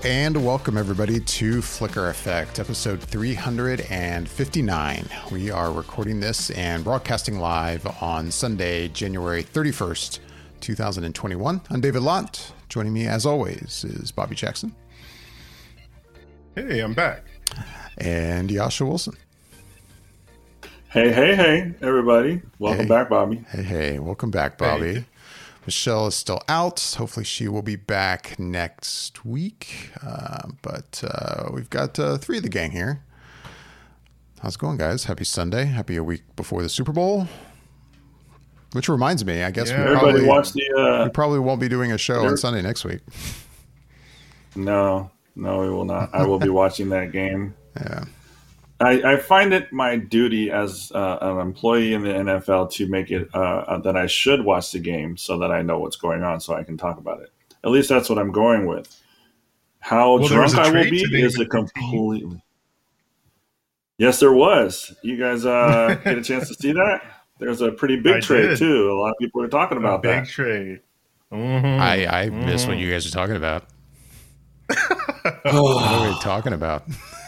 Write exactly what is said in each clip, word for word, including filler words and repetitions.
and welcome everybody to Flicker Effect, episode three hundred fifty-nine. We are recording this and broadcasting live on Sunday, January thirty-first, twenty twenty-one. I'm David Lott. Joining me, as always, is Bobby Jackson. Hey, I'm back. And Yasha Wilson. Hey, hey, hey, everybody. Welcome hey. back, Bobby. Hey, hey. Welcome back, Bobby. Hey. Michelle is still out. Hopefully she will be back next week. Uh, but uh, we've got uh, three of the gang here. How's it going, guys? Happy Sunday. Happy a week before the Super Bowl. Which reminds me, I guess Yeah. we, Everybody probably, watch the... Uh, we probably won't be doing a show there- on Sunday next week. No, no, we will not. I will be watching that game. Yeah. I, I find it my duty as uh, an employee in the N F L to make it uh, that I should watch the game so that I know what's going on so I can talk about it. At least that's what I'm going with. How Well, there was drunk a I will trade be today is a with the team. completely... Yes, there was. You guys uh, get a chance to see that? There's a pretty big I trade, did. too. A lot of people are talking A about big that. trade. Mhm. I, I missed what you guys are talking about. What are we talking about?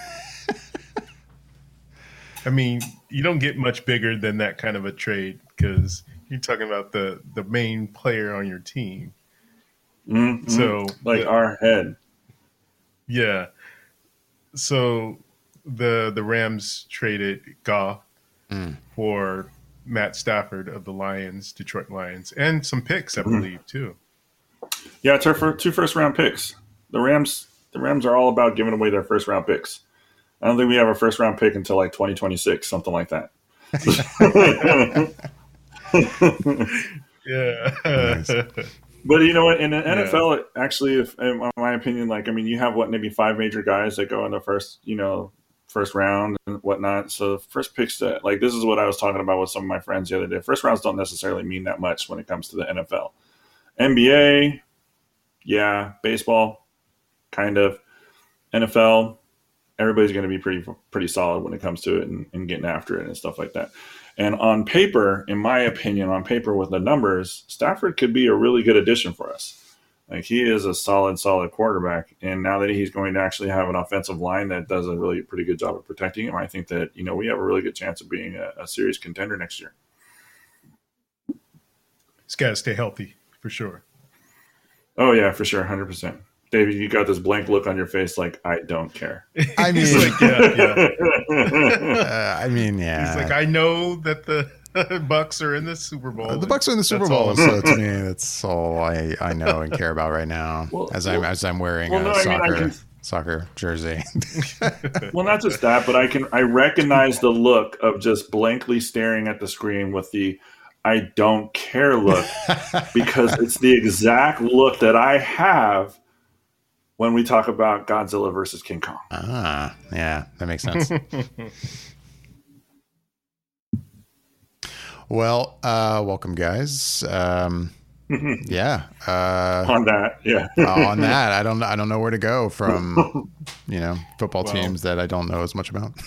I mean, you don't get much bigger than that kind of a trade because you're talking about the, the main player on your team. Mhm. So, like the- our head. yeah. So the the Rams traded Goff Mm. for Matt Stafford of the Lions, Detroit Lions, and some picks, I Mhm. believe, too. Yeah, it's our fir- two first round picks. The Rams, the Rams are all about giving away their first round picks. I don't think we have a first round pick until like twenty twenty-six, something like that. Yeah. Nice. But you know what? In the N F L, Yeah. it actually, if, in my opinion, like I mean, you have what maybe five major guys that go in the first, you know, first round and whatnot. So first picks that, like this is what I was talking about with some of my friends the other day. First rounds don't necessarily mean that much when it comes to the N F L. N B A, yeah. Baseball, kind of. N F L, everybody's going to be pretty pretty solid when it comes to it and, and getting after it and stuff like that. And on paper, in my opinion, on paper with the numbers, Stafford could be a really good addition for us. Like he is a solid, solid quarterback. And now that he's going to actually have an offensive line that does a really pretty good job of protecting him, I think that, you know, we have a really good chance of being a, a serious contender next year. He's got to stay healthy for sure. Oh, yeah, for sure. one hundred percent. David, you got this blank look on your face like, I don't care. I mean, He's like, yeah, yeah. uh, I mean, yeah. He's like, I know that the Bucks are in the Super Bowl. Uh, the Bucks are in the Super That's all Bowl, I'm- so to me, that's all I, I know and care about right now. Well, as I'm well- as I'm wearing well, a no, I mean, I soccer can- soccer jersey. Well, not just that, but I can I recognize the look of just blankly staring at the screen with the I don't care look because it's the exact look that I have when we talk about Godzilla versus King Kong. Ah, yeah, that makes sense. Well, uh, welcome, guys. Um, yeah. Uh, On that, yeah. uh, on that, I don't I don't know where to go from, you know, football Well- teams that I don't know as much about.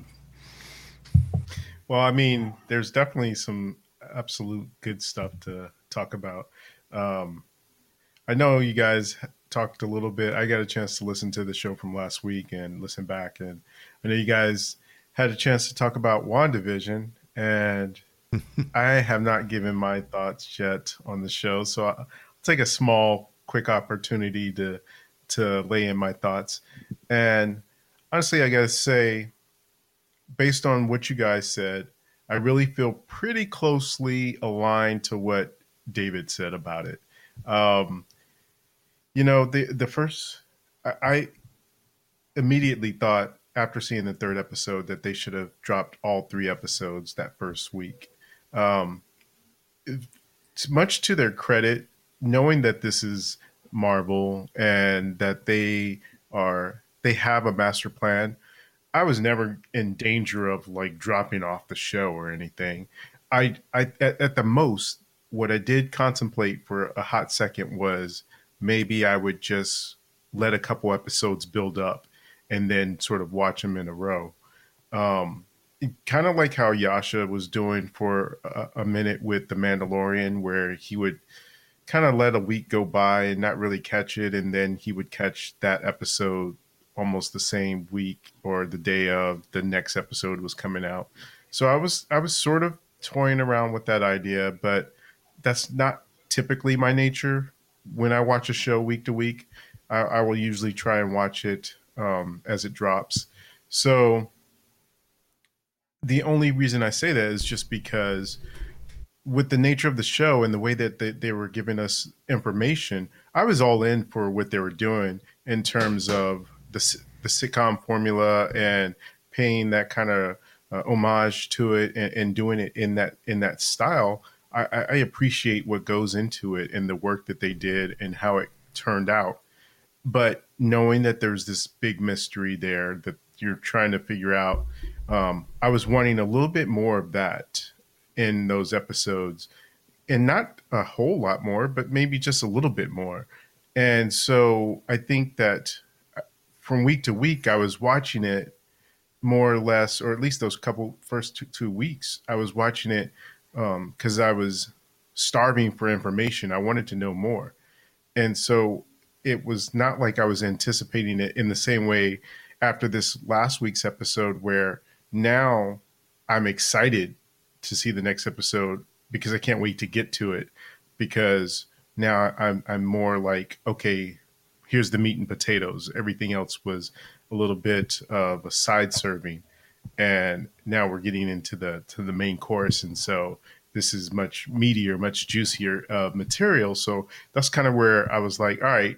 Well, I mean, there's definitely some absolute good stuff to talk about. Um, I know you guys talked a little bit. I got a chance to listen to the show from last week and listen back. And I know you guys had a chance to talk about WandaVision. And I have not given my thoughts yet on the show. So I'll take a small, quick opportunity to, to lay in my thoughts. And honestly, I got to say, based on what you guys said, I really feel pretty closely aligned to what David said about it. Um, you know, the the first, I, I immediately thought after seeing the third episode that they should have dropped all three episodes that first week. Um, it's much to their credit, knowing that this is Marvel and that they are they have a master plan. I was never in danger of like dropping off the show or anything. I, I at, at the most, what I did contemplate for a hot second was maybe I would just let a couple episodes build up and then sort of watch them in a row. Um, kind of like how Yasha was doing for a, a minute with The Mandalorian, where he would kind of let a week go by and not really catch it, and then he would catch that episode almost the same week or the day of the next episode was coming out. So I was I was sort of toying around with that idea, but that's not typically my nature. When I watch a show week to week, I, I will usually try and watch it um, as it drops. So the only reason I say that is just because with the nature of the show and the way that they, they were giving us information, I was all in for what they were doing in terms of the, the sitcom formula and paying that kind of uh, homage to it and, and doing it in that in that style. I, I appreciate what goes into it and the work that they did and how it turned out. But knowing that there's this big mystery there that you're trying to figure out, um, I was wanting a little bit more of that in those episodes, and not a whole lot more, but maybe just a little bit more. And so I think that from week to week, I was watching it more or less, or at least those couple first two, two weeks, I was watching it because um, I was starving for information. I wanted to know more. And so it was not like I was anticipating it in the same way after this last week's episode, where now I'm excited to see the next episode because I can't wait to get to it, because now I'm I'm more like, okay, here's the meat and potatoes. Everything else was a little bit of a side serving, and now we're getting into the to the main course, and so this is much meatier, much juicier uh, material. So that's kind of where I was like, all right,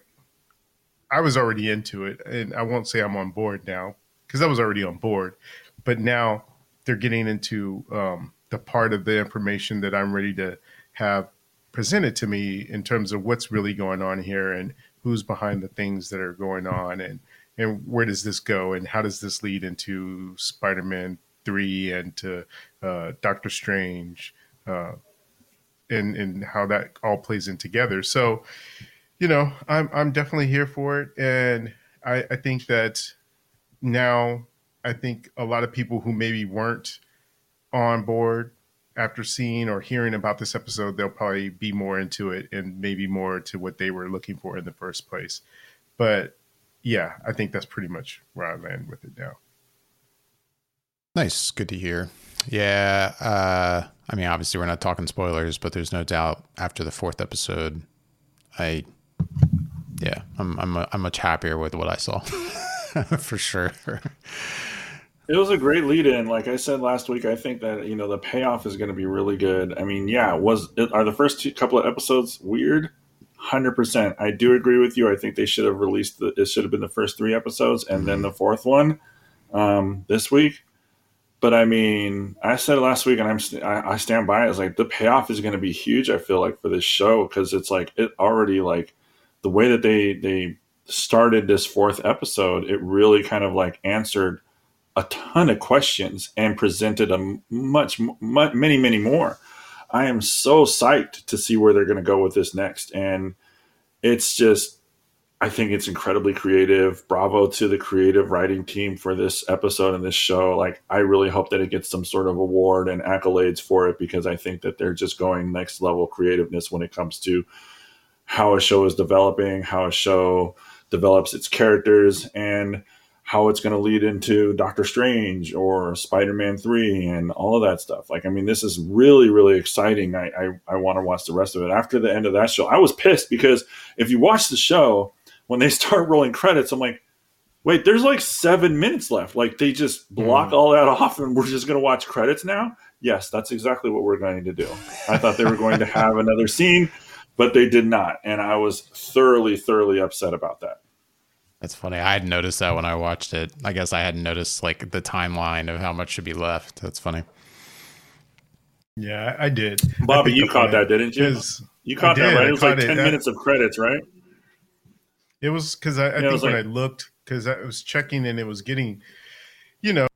I was already into it, and I won't say I'm on board now because I was already on board, but now they're getting into um, the part of the information that I'm ready to have presented to me in terms of what's really going on here and who's behind the things that are going on, and, and where does this go, and how does this lead into Spider-Man three and to uh, Doctor Strange, uh, and, and how that all plays in together. So, you know, I'm I'm definitely here for it, and I, I think that now I think a lot of people who maybe weren't on board after seeing or hearing about this episode, they'll probably be more into it and maybe more to what they were looking for in the first place. But yeah, I think that's pretty much where I land with it now. Nice. Good to hear. Yeah. Uh, I mean, obviously we're not talking spoilers, but there's no doubt after the fourth episode, I, yeah, I'm, I'm, I'm much happier with what I saw for sure. It was a great lead in. Like I said last week, I think that, you know, the payoff is going to be really good. I mean, yeah, was it, are the first two, couple of episodes weird? one hundred percent. I do agree with you. I think they should have released the, it should have been the first three episodes and then the fourth one um, this week. But I mean, I said it last week, and I'm I, I stand by it. It's like the payoff is going to be huge. I feel like for this show, because it's like it already like the way that they they started this fourth episode, it really kind of like answered a ton of questions and presented a much, much many many more. I am so psyched to see where they're going to go with this next, and it's just. I think it's incredibly creative. Bravo to the creative writing team for this episode and this show. Like, I really hope that it gets some sort of award and accolades for it, because I think that they're just going next level creativeness when it comes to how a show is developing, how a show develops its characters, and how it's going to lead into Doctor Strange or Spider-Man three and all of that stuff. Like, I mean, this is really, really exciting. I, I, I want to watch the rest of it. After the end of that show, I was pissed because if you watch the show, when they start rolling credits, I'm like, wait, there's like seven minutes left. Like, they just block mm. all that off and we're just going to watch credits now? Yes, that's exactly what we're going to do. I thought they were going to have another scene, but they did not. And I was thoroughly, thoroughly upset about that. That's funny. I hadn't noticed that when I watched it. I guess I hadn't noticed like the timeline of how much should be left. That's funny. Yeah, I did. Bobby, you caught that, didn't you? You caught that, right? It was like ten minutes of credits, right? It was because I, I yeah, think when like, I looked, because I was checking and it was getting, you know,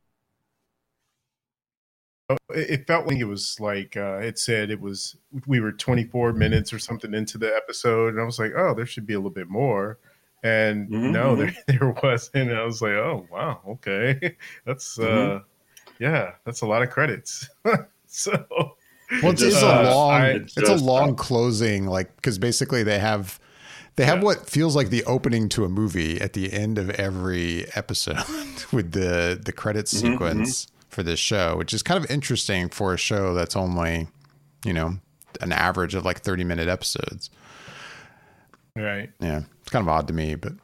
it, it felt like it was like uh, it said it was, we were twenty-four minutes or something into the episode. And I was like, oh, there should be a little bit more. And mm-hmm, no, mm-hmm. there, there wasn't. And I was like, oh, wow, okay. That's, mm-hmm. uh, yeah, that's a lot of credits. So Well, it's, It it's just a uh, long, I- it's a just long stopped. closing, like because basically they have they have Yeah. what feels like the opening to a movie at the end of every episode with the the credits Mm-hmm, sequence for this show, which is kind of interesting for a show that's only, you know, an average of like thirty minute episodes. Right. Yeah, it's kind of odd to me, but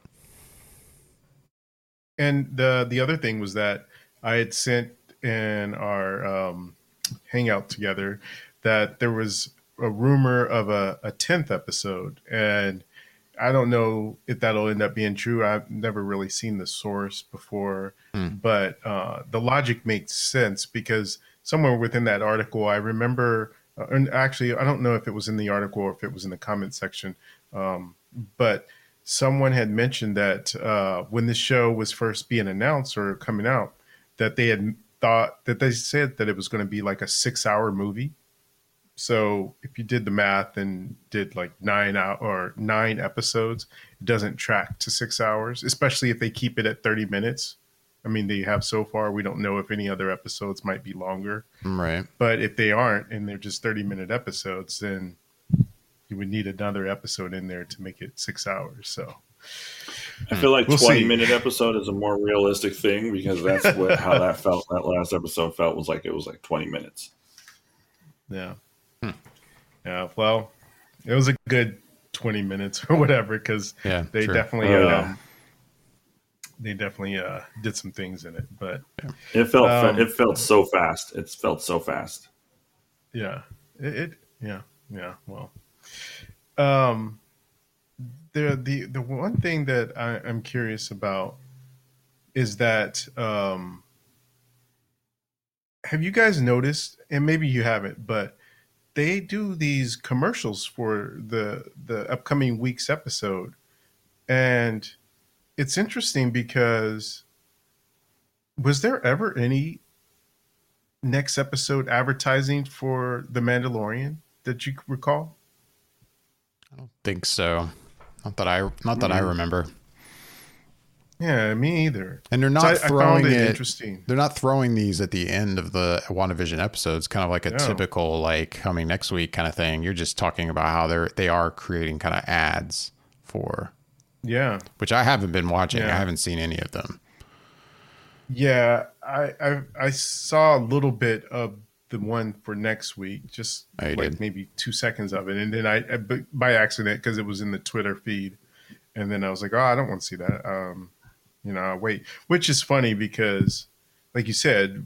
And the the other thing was that I had sent in our um, hangout together that there was a rumor of a, a tenth episode, and I don't know if that'll end up being true. I've never really seen the source before, Hmm. but uh, the logic makes sense because somewhere within that article, I remember, uh, and actually, I don't know if it was in the article or if it was in the comment section, um, but someone had mentioned that uh, when this show was first being announced or coming out, that they had thought that they said that it was going to be like a six hour movie. So if you did the math and did like nine out or nine episodes, it doesn't track to six hours, especially if they keep it at thirty minutes. I mean, they have so far. We don't know if any other episodes might be longer, right. but if they aren't and they're just thirty minute episodes, then you would need another episode in there to make it six hours. So I feel like We'll twenty see. minute episode is a more realistic thing because that's what how that felt. That last episode felt was like it was like twenty minutes. yeah, yeah. Well, it was a good twenty minutes or whatever because Yeah, they true. definitely Oh, yeah. um, they definitely uh, did some things in it. But It felt Um, it felt so fast. It felt so fast. yeah, it, it yeah yeah. Well, um, the the the one thing that I, I'm curious about is that um, have you guys noticed, and maybe you haven't, but they do these commercials for the the upcoming week's episode, and it's interesting because was there ever any next episode advertising for The Mandalorian that you recall? Think so. Not that I not that I Mm. remember. Yeah, me either. And they're So not I, I throwing found it, it. interesting. They're not throwing these at the end of the WandaVision episodes, kind of like a No. typical like coming next week kind of thing. You're just talking about how they're they are creating kind of ads for, Yeah, which I haven't been watching. Yeah. I haven't seen any of them. yeah. I, I I saw a little bit of the one for next week, just Oh, you like did? maybe two seconds of it, and then I, I but by accident because it was in the Twitter feed, and then I was like, oh, I don't want to see that. Um, you know, I'll wait. Which is funny because, like you said,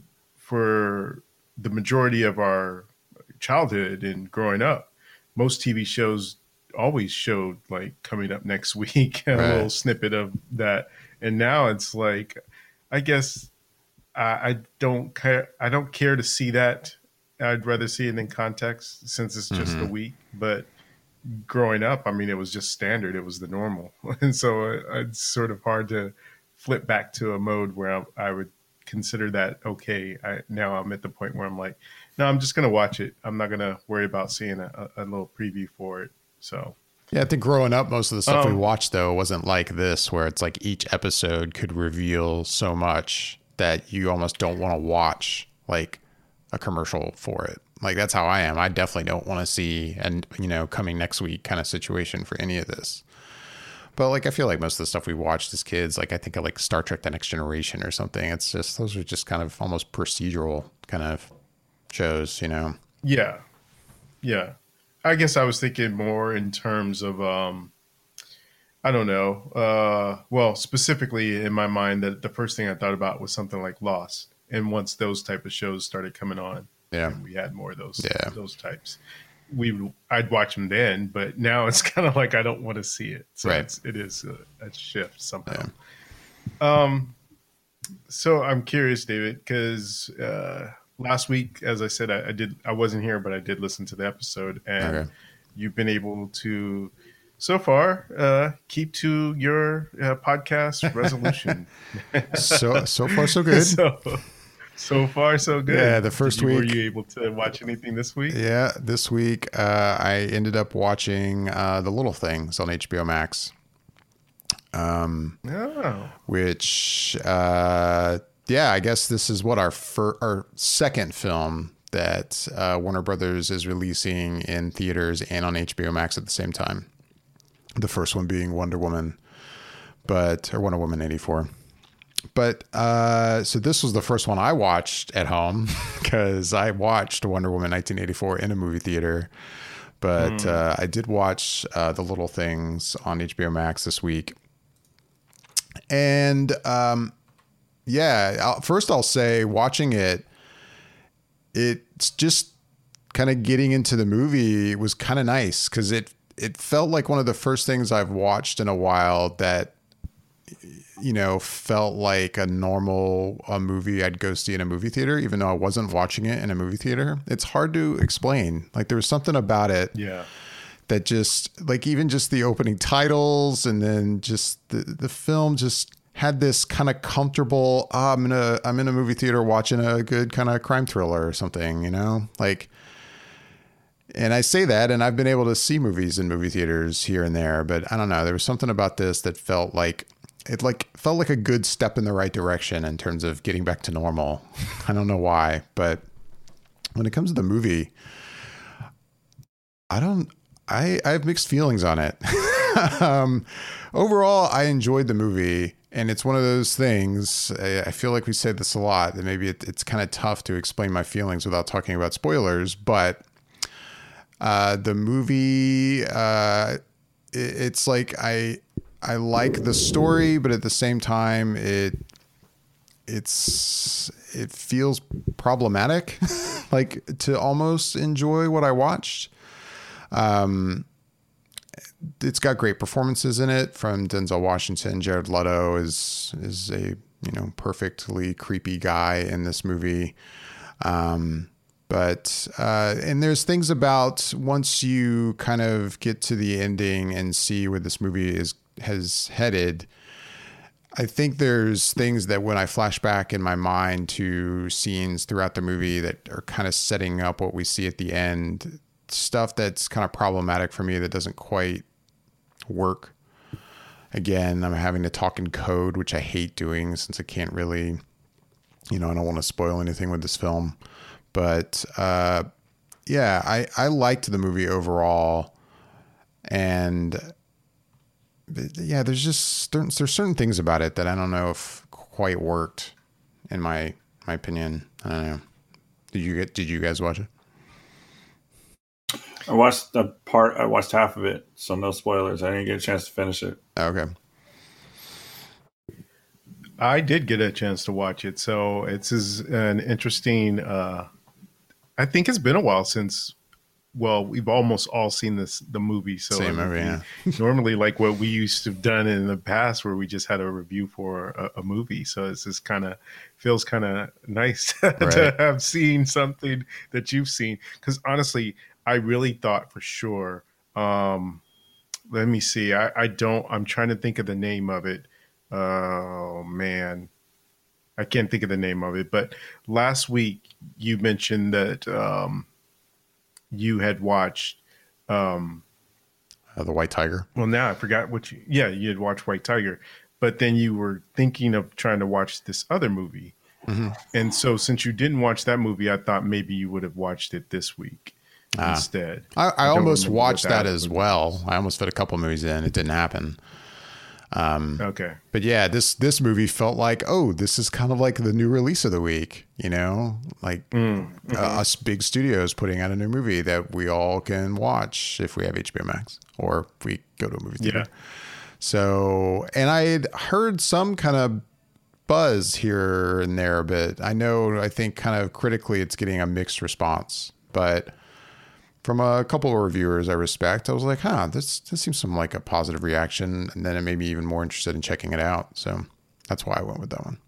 for the majority of our childhood and growing up, most T V shows always showed like coming up next week a Right. little snippet of that, and now it's like, I guess I, I don't care. I don't care to see that. I'd rather see it in context since it's just a Mhm. week. But growing up, I mean, it was just standard. It was the normal, and so it, it's sort of hard to flip back to a mode where I, I would consider that okay. I, now I'm at the point where I'm like, no, I'm just going to watch it. I'm not going to worry about seeing a, a little preview for it. So Yeah, I think growing up, most of the stuff we Um, watched though wasn't like this, where it's like each episode could reveal so much that you almost don't want to watch like a commercial for it. Like that's how I am. I definitely don't want to see and you know coming next week kind of situation for any of this. But like I feel like most of the stuff we watched as kids, like I think of like Star Trek: The Next Generation or something. It's just those are just kind of almost procedural kind of shows, you know. yeah, yeah. I guess I was thinking more in terms of um, I don't know. Uh, well, specifically in my mind, that the first thing I thought about was something like Lost. And once those type of shows started coming on, Yeah. and we had more of those Yeah. those types. We would- I'd watch them then, but now it's kind of like I don't want to see it. So Right. it's, it is a, a shift somehow. Um, so I'm curious, David, because uh, last week, as I said, I, I did I wasn't here, but I did listen to the episode, and Okay. you've been able to, so far, uh, keep to your uh, podcast resolution. So so far so good. so, so far, so good. Yeah, the first Did you- Were week- you able to watch anything this week? Yeah, this week uh, I ended up watching uh, The Little Things on H B O Max, Oh, which uh, yeah, I guess this is what our fir- our second film that uh, Warner Brothers is releasing in theaters and on H B O Max at the same time. The first one being Wonder Woman, but or Wonder Woman eighty-four. But uh, so this was the first one I watched at home because I watched Wonder Woman nineteen eighty-four in a movie theater. But mm. uh, I did watch uh, The Little Things on H B O Max this week. And um, yeah, I'll, first I'll say watching it, it's just kind of getting into the movie was kind of nice because it it felt like one of the first things I've watched in a while that, you know, felt like a normal a movie I'd go see in a movie theater, even though I wasn't watching it in a movie theater. It's hard to explain. Like there was something about it. Yeah. That just like even just the opening titles and then just the, the film just had this kind of comfortable, oh, I'm in a, I'm in a movie theater watching a good kind of crime thriller or something, you know, like, and I say that, and I've been able to see movies in movie theaters here and there, but I don't know. There was something about this that felt like it like felt like a good step in the right direction in terms of getting back to normal. I don't know why, but when it comes to the movie, I don't, I, I have mixed feelings on it. um, overall, I enjoyed the movie, and it's one of those things. I, I feel like we say this a lot that maybe it, it's kind of tough to explain my feelings without talking about spoilers, but uh, the movie, uh, it, it's like I, I like the story, but at the same time, it, it's, it feels problematic, like to almost enjoy what I watched. Um, it's got great performances in it from Denzel Washington. Jared Leto is, is a, you know, perfectly creepy guy in this movie. Um, but, uh, and there's things about once you kind of get to the ending and see where this movie is, has headed, I think there's things that when I flash back in my mind to scenes throughout the movie that are kind of setting up what we see at the end, stuff that's kind of problematic for me that doesn't quite work. Again, I'm having to talk in code, which I hate doing since I can't really, you know, I don't want to spoil anything with this film. But uh, yeah, I, I liked the movie overall. And yeah, there's just certain, there's certain things about it that I don't know if quite worked in my, my opinion. I don't know. Did you get, did you guys watch it? I watched the part, I watched half of it, so no spoilers. I didn't get a chance to finish it. Okay. I did get a chance to watch it. So it's is an interesting, uh, I think it's been a while since, well, we've almost all seen this, the movie. So Same movie, yeah. Normally like what we used to have done in the past where we just had a review for a, a movie. So it's just kind of feels kind of nice right. to have seen something that you've seen. Cause honestly, I really thought for sure, um, let me see. I, I don't, I'm trying to think of the name of it. Oh man, I can't think of the name of it, but last week you mentioned that, um, you had watched, um, uh, The White Tiger. Well, now I forgot what you, yeah, you had watched White Tiger, but then you were thinking of trying to watch this other movie. Mm-hmm. And so since you didn't watch that movie, I thought maybe you would have watched it this week. Ah. Instead, I, I, I almost watched that, that as well. I almost fit a couple movies in. It didn't happen. Um, okay. But yeah, this, this movie felt like, oh, this is kind of like the new release of the week, you know, like mm, mm-hmm. uh, us big studios putting out a new movie that we all can watch if we have H B O Max or if we go to a movie theater. Yeah. So, and I had heard some kind of buzz here and there a bit. I know, I think kind of critically it's getting a mixed response, but from a couple of reviewers I respect, I was like, huh, this, this seems some like a positive reaction. And then it made me even more interested in checking it out. So that's why I went with that one.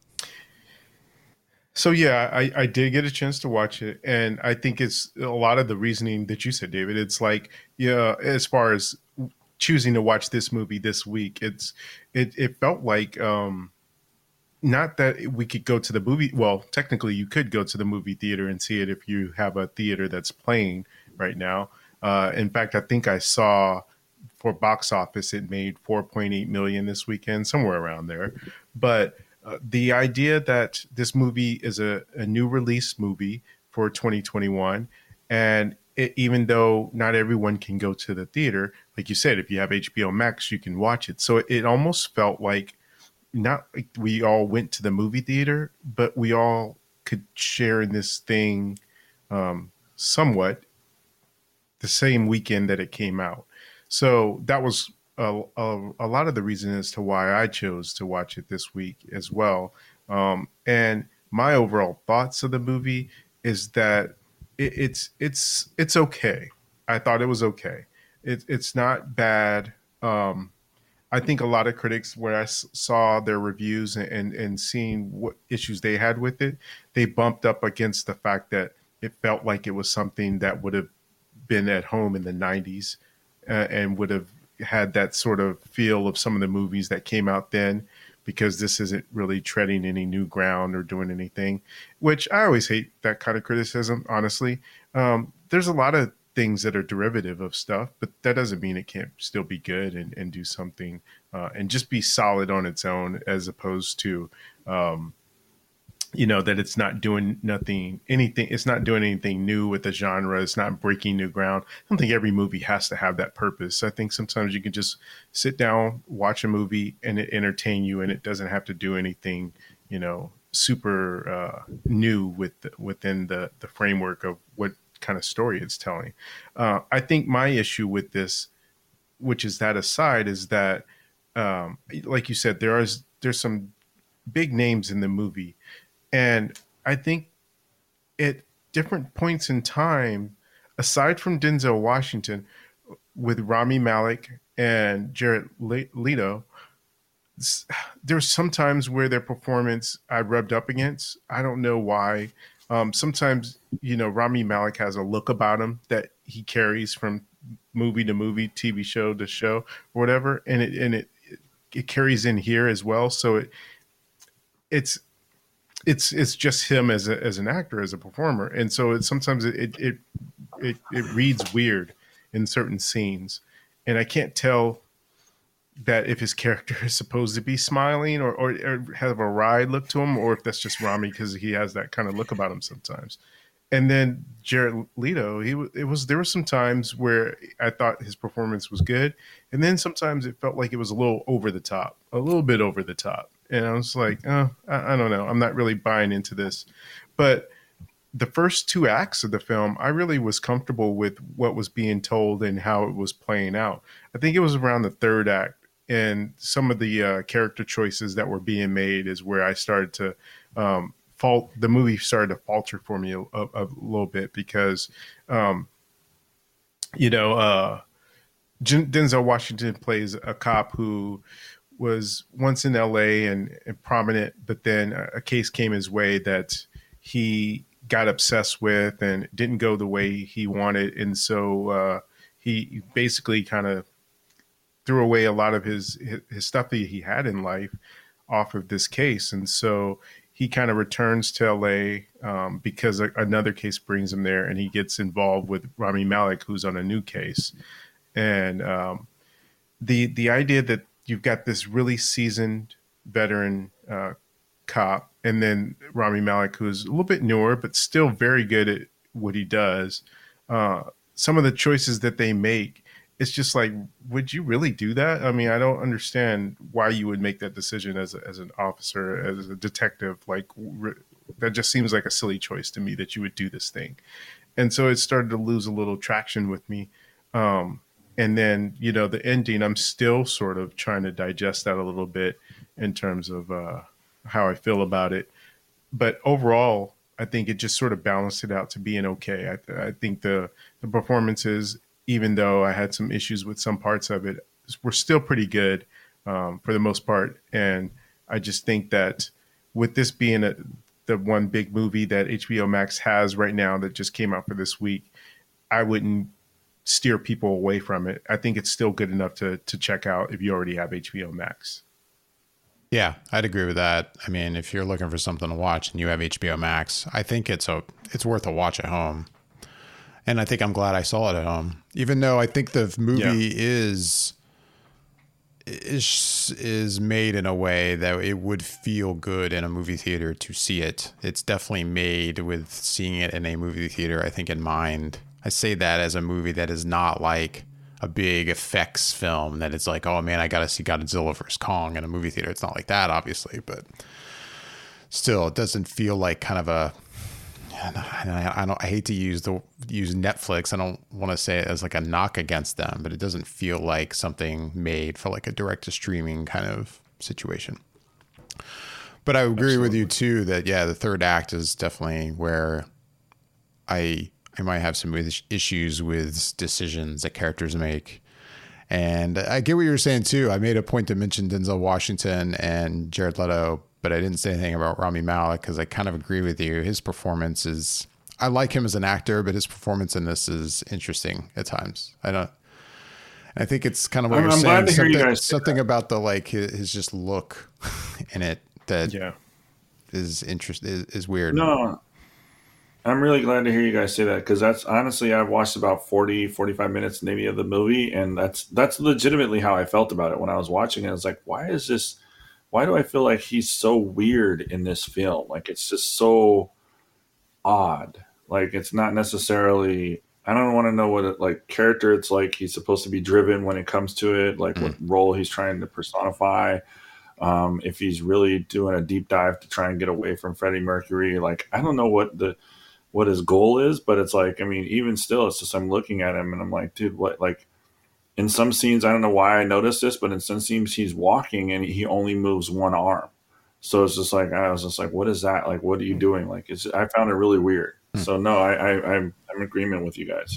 So yeah, I, I did get a chance to watch it. And I think it's a lot of the reasoning that you said, David. It's like, yeah, as far as choosing to watch this movie this week, it's, it, it felt like, um, not that we could go to the movie. Well, technically you could go to the movie theater and see it if you have a theater that's playing right now. Uh, in fact, I think I saw for box office, it made four point eight million this weekend, somewhere around there. But uh, the idea that this movie is a, a new release movie for twenty twenty-one. And it, even though not everyone can go to the theater, like you said, if you have H B O Max, you can watch it. So it, it almost felt like not like we all went to the movie theater, but we all could share in this thing um, somewhat the same weekend that it came out. So that was a, a, a lot of the reason as to why I chose to watch it this week as well. Um, and my overall thoughts of the movie is that it, it's it's it's okay. I thought it was okay. It, it's not bad. Um, I think a lot of critics, where I s- saw their reviews and, and and seeing what issues they had with it, they bumped up against the fact that it felt like it was something that would have been at home in the nineties uh, and would have had that sort of feel of some of the movies that came out then, because this isn't really treading any new ground or doing anything, which I always hate that kind of criticism, honestly. Um, there's a lot of things that are derivative of stuff, but that doesn't mean it can't still be good and, and do something uh, and just be solid on its own, as opposed to, um, you know, that it's not doing nothing, anything. It's not doing anything new with the genre. It's not breaking new ground. I don't think every movie has to have that purpose. I think sometimes you can just sit down, watch a movie, and it entertain you, and it doesn't have to do anything, you know, super uh, new with the, within the the framework of what kind of story it's telling. Uh, I think my issue with this, which is that aside, is that, um, like you said, there is there's some big names in the movie. And I think at different points in time, aside from Denzel Washington, with Rami Malek and Jared Leto, there's some times where their performance I rubbed up against. I don't know why. Um, sometimes, you know, Rami Malek has a look about him that he carries from movie to movie, T V show to show, or whatever, and it and it it carries in here as well. So it it's. It's it's just him as a, as an actor, as a performer, and so it, sometimes it, it it it it reads weird in certain scenes, and I can't tell that if his character is supposed to be smiling or, or, or have a wry look to him, or if that's just Rami because he has that kind of look about him sometimes. And then Jared Leto, he it was there were some times where I thought his performance was good, and then sometimes it felt like it was a little over the top, a little bit over the top. And I was like, oh, I, I don't know. I'm not really buying into this. But the first two acts of the film, I really was comfortable with what was being told and how it was playing out. I think it was around the third act and some of the uh, character choices that were being made is where I started to um, fault. The movie started to falter for me a, a, a little bit because, um, you know, uh, Denzel Washington plays a cop who was once in L A and, and prominent, but then a, a case came his way that he got obsessed with and didn't go the way he wanted. And so uh, he basically kind of threw away a lot of his, his, his stuff that he had in life off of this case. And so he kind of returns to L A um, because a, another case brings him there, and he gets involved with Rami Malek, who's on a new case. And um, the the idea that you've got this really seasoned veteran uh, cop, and then Rami Malek, who's a little bit newer, but still very good at what he does. Uh, some of the choices that they make, it's just like, would you really do that? I mean, I don't understand why you would make that decision as a, as an officer, as a detective. Like, re- that just seems like a silly choice to me that you would do this thing. And so it started to lose a little traction with me. Um, And then, you know, the ending, I'm still sort of trying to digest that a little bit in terms of uh, how I feel about it. But overall, I think it just sort of balanced it out to being okay. I, I think the, the performances, even though I had some issues with some parts of it, were still pretty good um, for the most part. And I just think that with this being a, the one big movie that H B O Max has right now that just came out for this week, I wouldn't steer people away from it. I think it's still good enough to to check out if you already have H B O Max. Yeah, I'd agree with that. I mean, if you're looking for something to watch and you have H B O Max, I think it's a it's worth a watch at home. And I think I'm glad I saw it at home, even though I think the movie yeah. is is is made in a way that it would feel good in a movie theater to see it. It's definitely made with seeing it in a movie theater, I think, in mind. I say that as a movie that is not like a big effects film that it's like, oh man, I got to see Godzilla versus Kong in a movie theater. It's not like that, obviously, but still, it doesn't feel like kind of a. I, I don't. I hate to use the use Netflix. I don't want to say it as like a knock against them, but it doesn't feel like something made for like a direct to streaming kind of situation. But I agree Absolutely. with you too that yeah, the third act is definitely where I I might have some issues with decisions that characters make. And I get what you're saying too. I made a point to mention Denzel Washington and Jared Leto, but I didn't say anything about Rami Malek because I kind of agree with you. His performance is, I like him as an actor, but his performance in this is interesting at times. I don't, I think it's kind of what I'm, you're I'm saying. Glad to hear something you guys something about the, like his, his just look in it that yeah. is interest is, is weird. No, I'm really glad to hear you guys say that because that's honestly, I've watched about forty, forty-five minutes maybe of the movie. And that's, that's legitimately how I felt about it when I was watching it. I was like, why is this, why do I feel like he's so weird in this film? Like, it's just so odd. Like, it's not necessarily, I don't want to know what it, like character it's like he's supposed to be driven when it comes to it, like mm. what role he's trying to personify. Um, if he's really doing a deep dive to try and get away from Freddie Mercury. Like, I don't know what the, what his goal is, but it's like, I mean, even still, it's just, I'm looking at him and I'm like, dude, what, like, in some scenes, I don't know why I noticed this, but in some scenes he's walking and he only moves one arm. So it's just like, I was just like, what is that? Like, what are you doing? Like, it's, I found it really weird. Hmm. So no, I, I, I'm, I'm in agreement with you guys.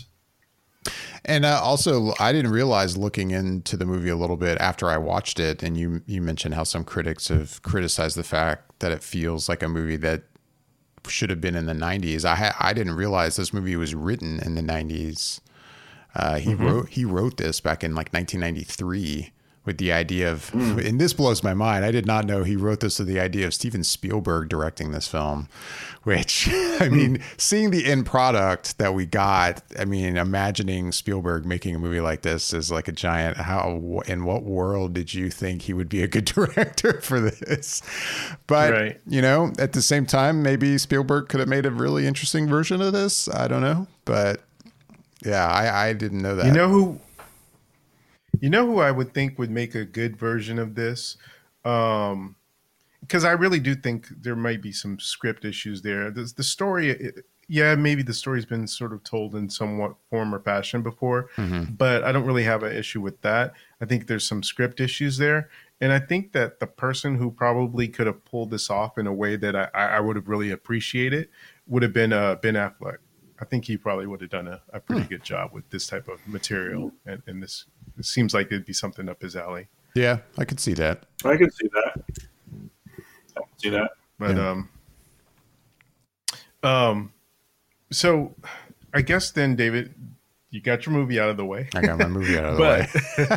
And uh, also, I didn't realize looking into the movie a little bit after I watched it, and you, you mentioned how some critics have criticized the fact that it feels like a movie that should have been in the nineties. I ha- I didn't realize this movie was written in the nineties. Uh, he mm-hmm. wrote he wrote this back in like nineteen ninety-three with the idea of, mm. and this blows my mind. I did not know he wrote this with the idea of Steven Spielberg directing this film, which, I mean, seeing the end product that we got, I mean, imagining Spielberg making a movie like this is like a giant, how, in what world did you think he would be a good director for this? But, right. you know, at the same time, maybe Spielberg could have made a really interesting version of this. I don't know. But yeah, I, I didn't know that. You know who... You know who I would think would make a good version of this? Um, because I really do think there might be some script issues there. The, the story, it, yeah, maybe the story's been sort of told in somewhat form or fashion before, mm-hmm. but I don't really have an issue with that. I think there's some script issues there. And I think that the person who probably could have pulled this off in a way that I, I would have really appreciated would have been uh, Ben Affleck. I think he probably would have done a, a pretty hmm. good job with this type of material. And, and this it seems like it'd be something up his alley. Yeah, I could see that. I could see that. I could see that. But, yeah. um, um, so I guess then, David, you got your movie out of the way. I got my movie out of the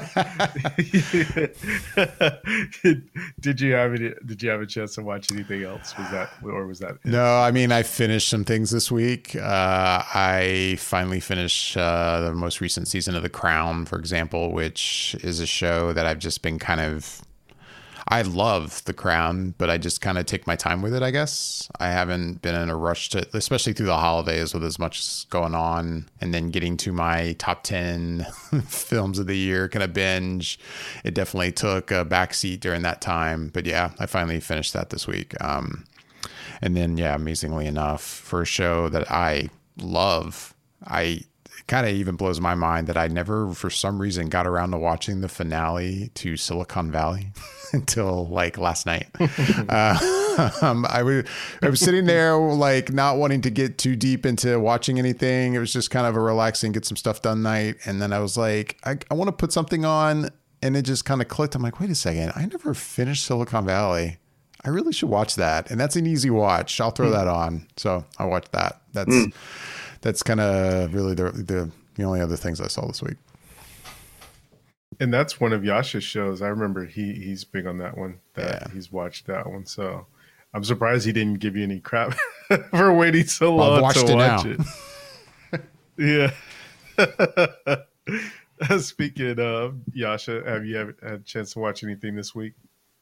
way. did you have any, Did you have a chance to watch anything else? Was that or was that? It? No, I mean I finished some things this week. Uh, I finally finished uh, the most recent season of The Crown, for example, which is a show that I've just been kind of. I love The Crown, but I just kind of take my time with it, I guess. I haven't been in a rush to, especially through the holidays with as much going on, and then getting to my top ten films of the year kind of binge. It definitely took a backseat during that time. But yeah, I finally finished that this week. Um, and then, yeah, amazingly enough, for a show that I love, I kind of even blows my mind that I never, for some reason, got around to watching the finale to Silicon Valley until like last night. uh, um, I, was, I was sitting there like not wanting to get too deep into watching anything. It was just kind of a relaxing, get some stuff done night. And then I was like, I, I want to put something on. And it just kind of clicked. I'm like, wait a second. I never finished Silicon Valley. I really should watch that. And that's an easy watch. I'll throw mm. that on. So I watched that. That's mm. that's kind of really the, the the only other things I saw this week. And that's one of Yasha's shows. I remember he he's big on that one. That yeah. He's watched that one. So I'm surprised he didn't give you any crap for waiting so long I've watched to it watch now. it. Yeah. Speaking of Yasha, have you ever had a chance to watch anything this week?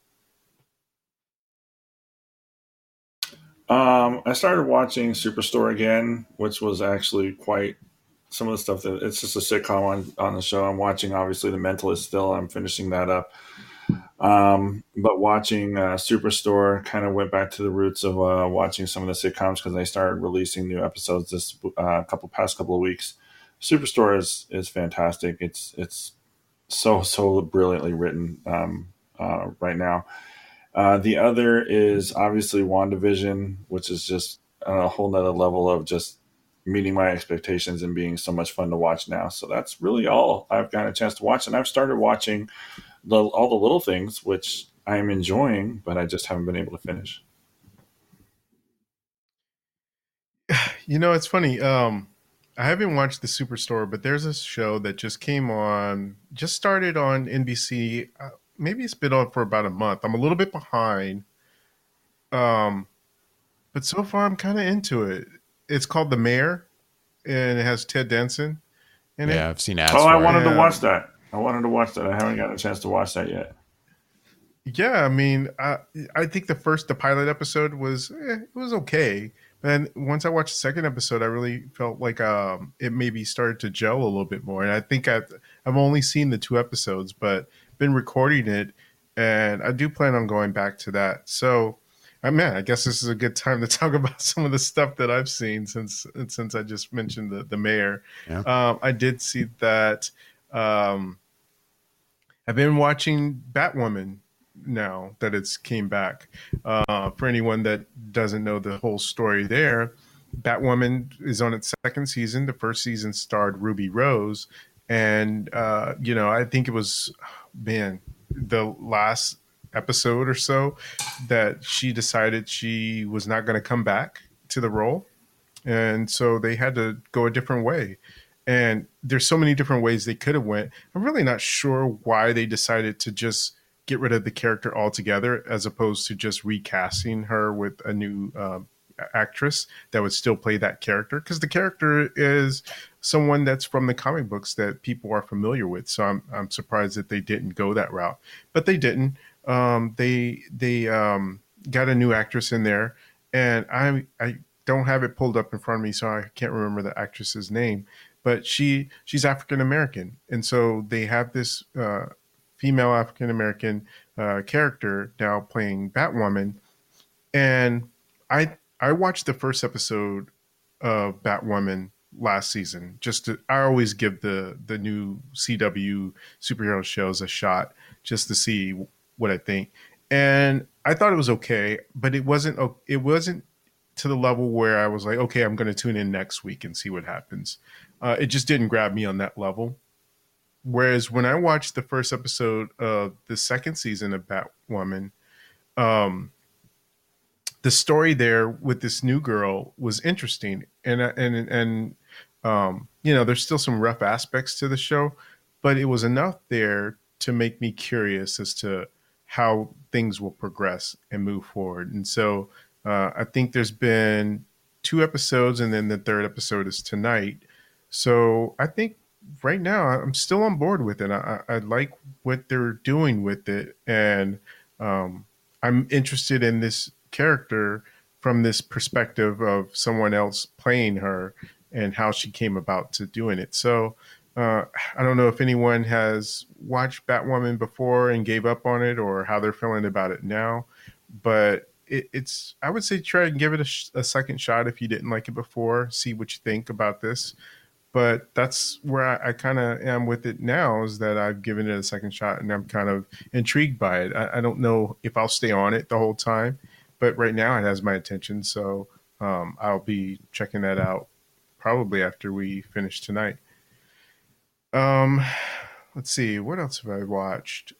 Um, I started watching Superstore again, which was actually quite some of the stuff that it's just a sitcom on on the show. I'm watching obviously The Mentalist still. I'm finishing that up. Um, but watching uh, Superstore kind of went back to the roots of uh, watching some of the sitcoms because they started releasing new episodes this uh, couple past couple of weeks. Superstore is is fantastic. It's it's so so brilliantly written um, uh, right now. Uh, the other is obviously WandaVision, which is just a whole nother level of just meeting my expectations and being so much fun to watch now. So that's really all I've got a chance to watch. And I've started watching the, all the little things, which I'm enjoying, but I just haven't been able to finish. You know, it's funny. Um, I haven't watched the Superstore, but there's a show that just came on, just started on N B C. Uh, maybe it's been on for about a month. I'm a little bit behind. Um, but so far I'm kind of into it. It's called The Mayor, and it has Ted Danson in Yeah, it. I've seen ads Oh, I for it. wanted to watch And that. I wanted to watch that. I haven't gotten a chance to watch that yet. yeah, I mean, I I think the first the pilot episode was eh, it was okay. And once I watched the second episode, I really felt like um, it maybe started to gel a little bit more. And I think I've I've only seen the two episodes, but been recording it, and I do plan on going back to that. So, I man, I guess this is a good time to talk about some of the stuff that I've seen since since I just mentioned the the mayor. Yeah. Um, I did see that. Um, I've been watching Batwoman now that it's came back. Uh, for anyone that doesn't know the whole story there, Batwoman is on its second season. The first season starred Ruby Rose. And, uh, you know, I think it was, man, the last episode or so that she decided she was not going to come back to the role. And so they had to go a different way. And there's so many different ways they could have went. I'm really not sure why they decided to just get rid of the character altogether, as opposed to just recasting her with a new um, actress that would still play that character. Because the character is someone that's from the comic books that people are familiar with. So I'm I'm surprised that they didn't go that route, but they didn't. Um, they they um, got a new actress in there, and I I don't have it pulled up in front of me, so I can't remember the actress's name. But she she's African American, and so they have this uh, female African American uh, character now playing Batwoman. And I I watched the first episode of Batwoman last season. Just to, I always give the the new C W superhero shows a shot just to see what I think. And I thought it was okay, but it wasn't it wasn't to the level where I was like, okay, I'm going to tune in next week and see what happens. Uh, it just didn't grab me on that level. Whereas when I watched the first episode of the second season of Batwoman, um, the story there with this new girl was interesting, and and and um, you know, there's still some rough aspects to the show, but it was enough there to make me curious as to how things will progress and move forward. And so uh, I think there's been two episodes, and then the third episode is tonight. So I think right now I'm still on board with it. I, I like what they're doing with it, and um, I'm interested in this character from this perspective of someone else playing her and how she came about to doing it. So uh, I don't know if anyone has watched Batwoman before and gave up on it, or how they're feeling about it now, but it, it's I would say try and give it a, sh- a second shot if you didn't like it before. See what you think about this. But that's where I, I kind of am with it now, is that I've given it a second shot and I'm kind of intrigued by it. I, I don't know if I'll stay on it the whole time, but right now it has my attention. So um, I'll be checking that out probably after we finish tonight. Um, let's see, what else have I watched?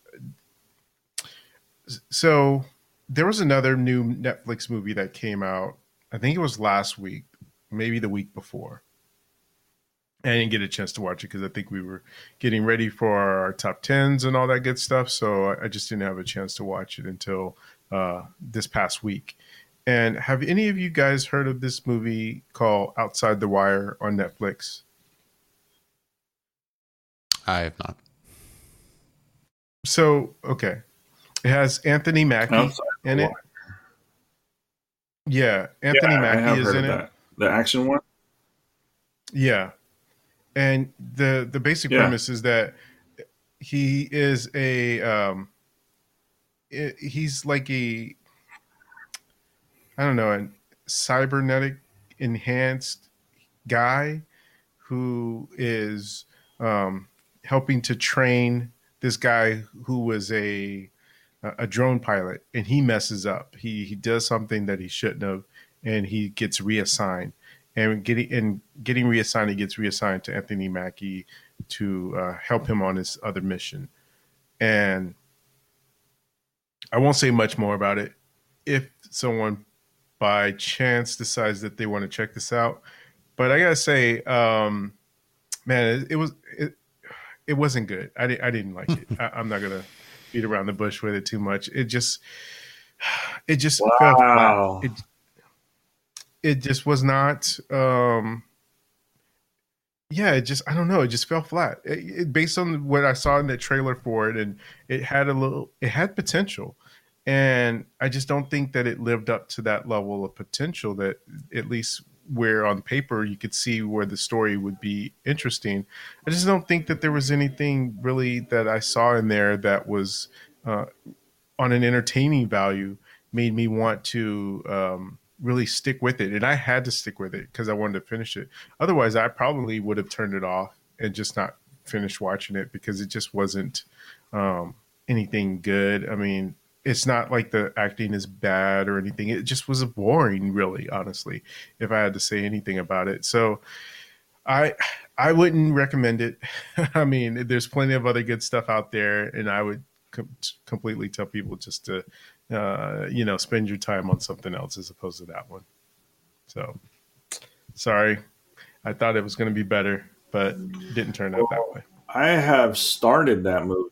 So there was another new Netflix movie that came out. I think it was last week, maybe the week before. I didn't get a chance to watch it because I think we were getting ready for our top tens and all that good stuff. So I just didn't have a chance to watch it until uh, this past week. And have any of you guys heard of this movie called Outside the Wire on Netflix? I have not. So, okay. It has Anthony Mackie Outside in it. Yeah, Anthony yeah, I Mackie have is heard in of it. that. The action one? Yeah. And the the basic Yeah. premise is that he is a um i- he's like a I don't know, a cybernetic enhanced guy who is um helping to train this guy who was a a drone pilot, and he messes up. He he does something that he shouldn't have, and he gets reassigned. And getting and getting reassigned, he gets reassigned to Anthony Mackie to uh, help him on his other mission. And I won't say much more about it. If someone by chance decides that they want to check this out, but I gotta say, um, man, it, it was it, it wasn't good. I, di- I didn't like it. I, I'm not gonna beat around the bush with it too much. It just it just fell flat. Wow. It it just was not. Um, yeah, it just I don't know. It just fell flat. It, it, based on what I saw in the trailer for it, and it had a little. It had potential, and I just don't think that it lived up to that level of potential. That at least where on paper you could see where the story would be interesting. I just don't think that there was anything really that I saw in there that was uh, on an entertaining value made me want to um, really stick with it. And I had to stick with it because I wanted to finish it. Otherwise, I probably would have turned it off and just not finished watching it because it just wasn't um, anything good. I mean, it's not like the acting is bad or anything. It just was boring, really, honestly, if I had to say anything about it. So I I wouldn't recommend it. I mean, there's plenty of other good stuff out there, and I would com- completely tell people just to, uh, you know, spend your time on something else as opposed to that one. So, sorry, I thought it was going to be better, but it didn't turn out that way. I have started that movie.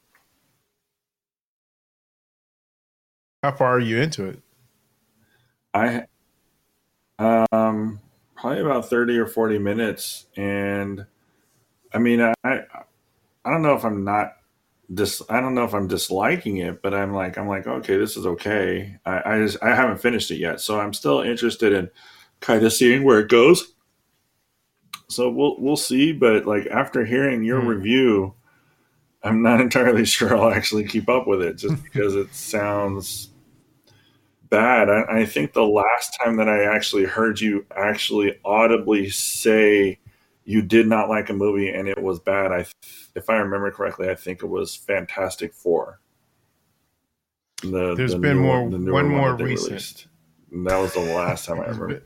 How far are you into it? I um probably about thirty or forty minutes, and I mean I I don't know if I'm not dis I don't know if I'm disliking it, but I'm like I'm like okay, this is okay. I I just I haven't finished it yet, so I'm still interested in kind of seeing where it goes. So we'll we'll see, but like after hearing your Hmm. review, I'm not entirely sure I'll actually keep up with it just because it sounds bad. I, I think the last time that I actually heard you actually audibly say you did not like a movie and it was bad, I, if I remember correctly, I think it was Fantastic Four, the There's the been newer more, the newer one one more that they recent. released. And that was the last time I There's remember. been-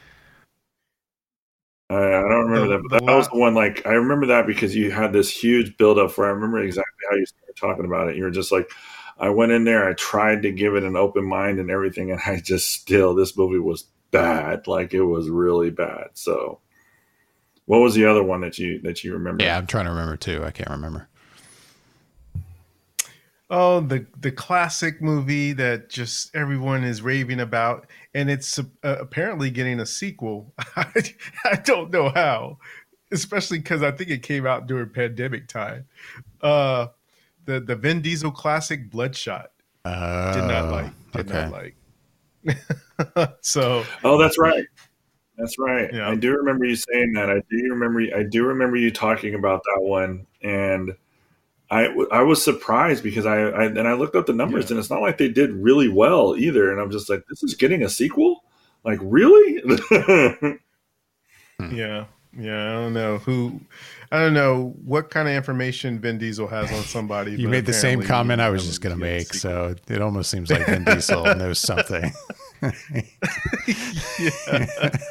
I, I don't remember The, that, but the that was la- the one. Like I remember that because you had this huge buildup. Where I remember exactly how you started talking about it. You were just like, I went in there, I tried to give it an open mind and everything, and I just still this movie was bad. Like it was really bad. So, what was the other one that you that you remember? Yeah, I'm trying to remember too. I can't remember. Oh, the the classic movie that just everyone is raving about, and it's uh, apparently getting a sequel. I, I don't know how, especially because I think it came out during pandemic time. Uh, the the Vin Diesel classic Bloodshot did not Oh, like, did okay. not like. So Oh, that's right. That's right. you I know, do remember you saying that. I do remember. I do remember you talking about that one, and I, I was surprised because I, I and I looked up the numbers yeah, and it's not like they did really well either. And I'm just like, this is getting a sequel? Like really? Hmm. yeah, yeah. I don't know who, I don't know what kind of information Vin Diesel has on somebody. You but made the same apparently comment I was that just going to movie's make, getting a so it almost seems like Vin Diesel knows something. yeah.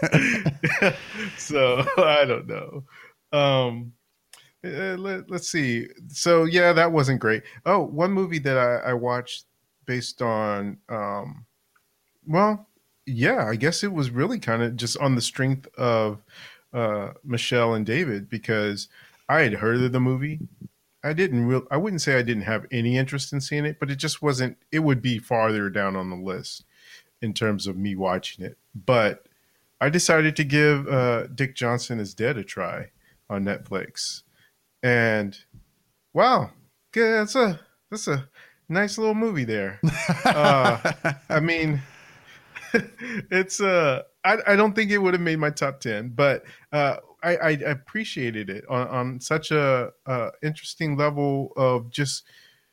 So I don't know. Um, uh, let, let's see. So yeah, that wasn't great. Oh, one movie that I, I watched based on, um, well, yeah, I guess it was really kind of just on the strength of uh, Michelle and David because I had heard of the movie. I didn't real. I wouldn't say I didn't have any interest in seeing it, but it just wasn't. It would be farther down on the list in terms of me watching it. But I decided to give uh, Dick Johnson is Dead a try on Netflix. And wow, yeah, that's a that's a nice little movie there. Uh, I mean, it's uh, I I don't think it would have made my top ten, but uh, I I appreciated it on, on such a, a interesting level of just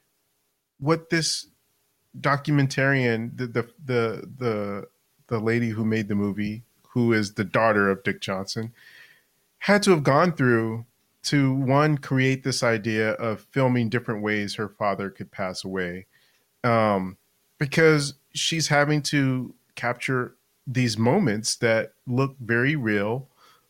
what this documentarian, the the the the the lady who made the movie, who is the daughter of Dick Johnson, had to have gone through to one create this idea of filming different ways her father could pass away, um, because she's having to capture these moments that look very real,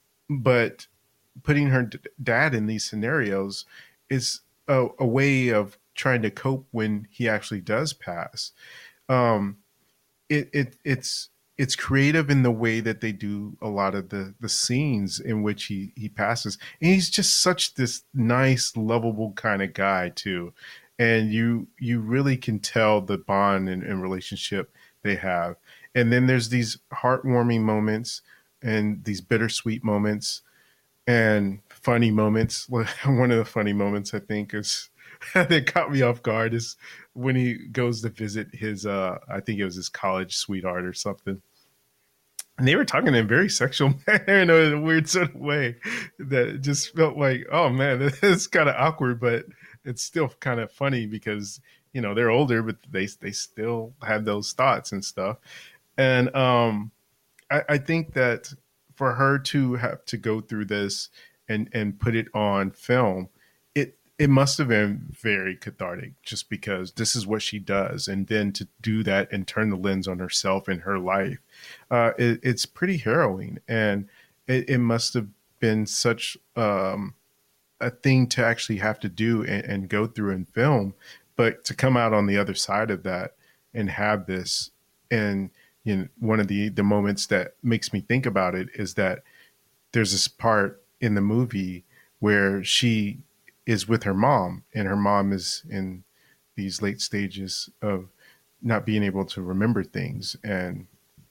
but putting her d- dad in these scenarios is a, a way of trying to cope when he actually does pass. Um, it, it it's it's creative in the way that they do a lot of the the scenes in which he he passes, and he's just such this nice, lovable kind of guy too, and you you really can tell the bond and, and relationship they have. And then there's these heartwarming moments and these bittersweet moments and funny moments. One of the funny moments I think is that caught me off guard is when he goes to visit his uh I think it was his college sweetheart or something. And they were talking in a very sexual manner in a weird sort of way that it just felt like, oh man, it's kind of awkward, but it's still kind of funny because, you know, they're older, but they they still have those thoughts and stuff. And um I, I think that for her to have to go through this and and put it on film, it it must have been very cathartic just because this is what she does, and then to do that and turn the lens on herself and her life, uh, it, it's pretty harrowing, and it, it must have been such um, a thing to actually have to do and, and go through in film, but to come out on the other side of that and have this. And you know, one of the the moments that makes me think about it is that there's this part in the movie where she is with her mom, and her mom is in these late stages of not being able to remember things. And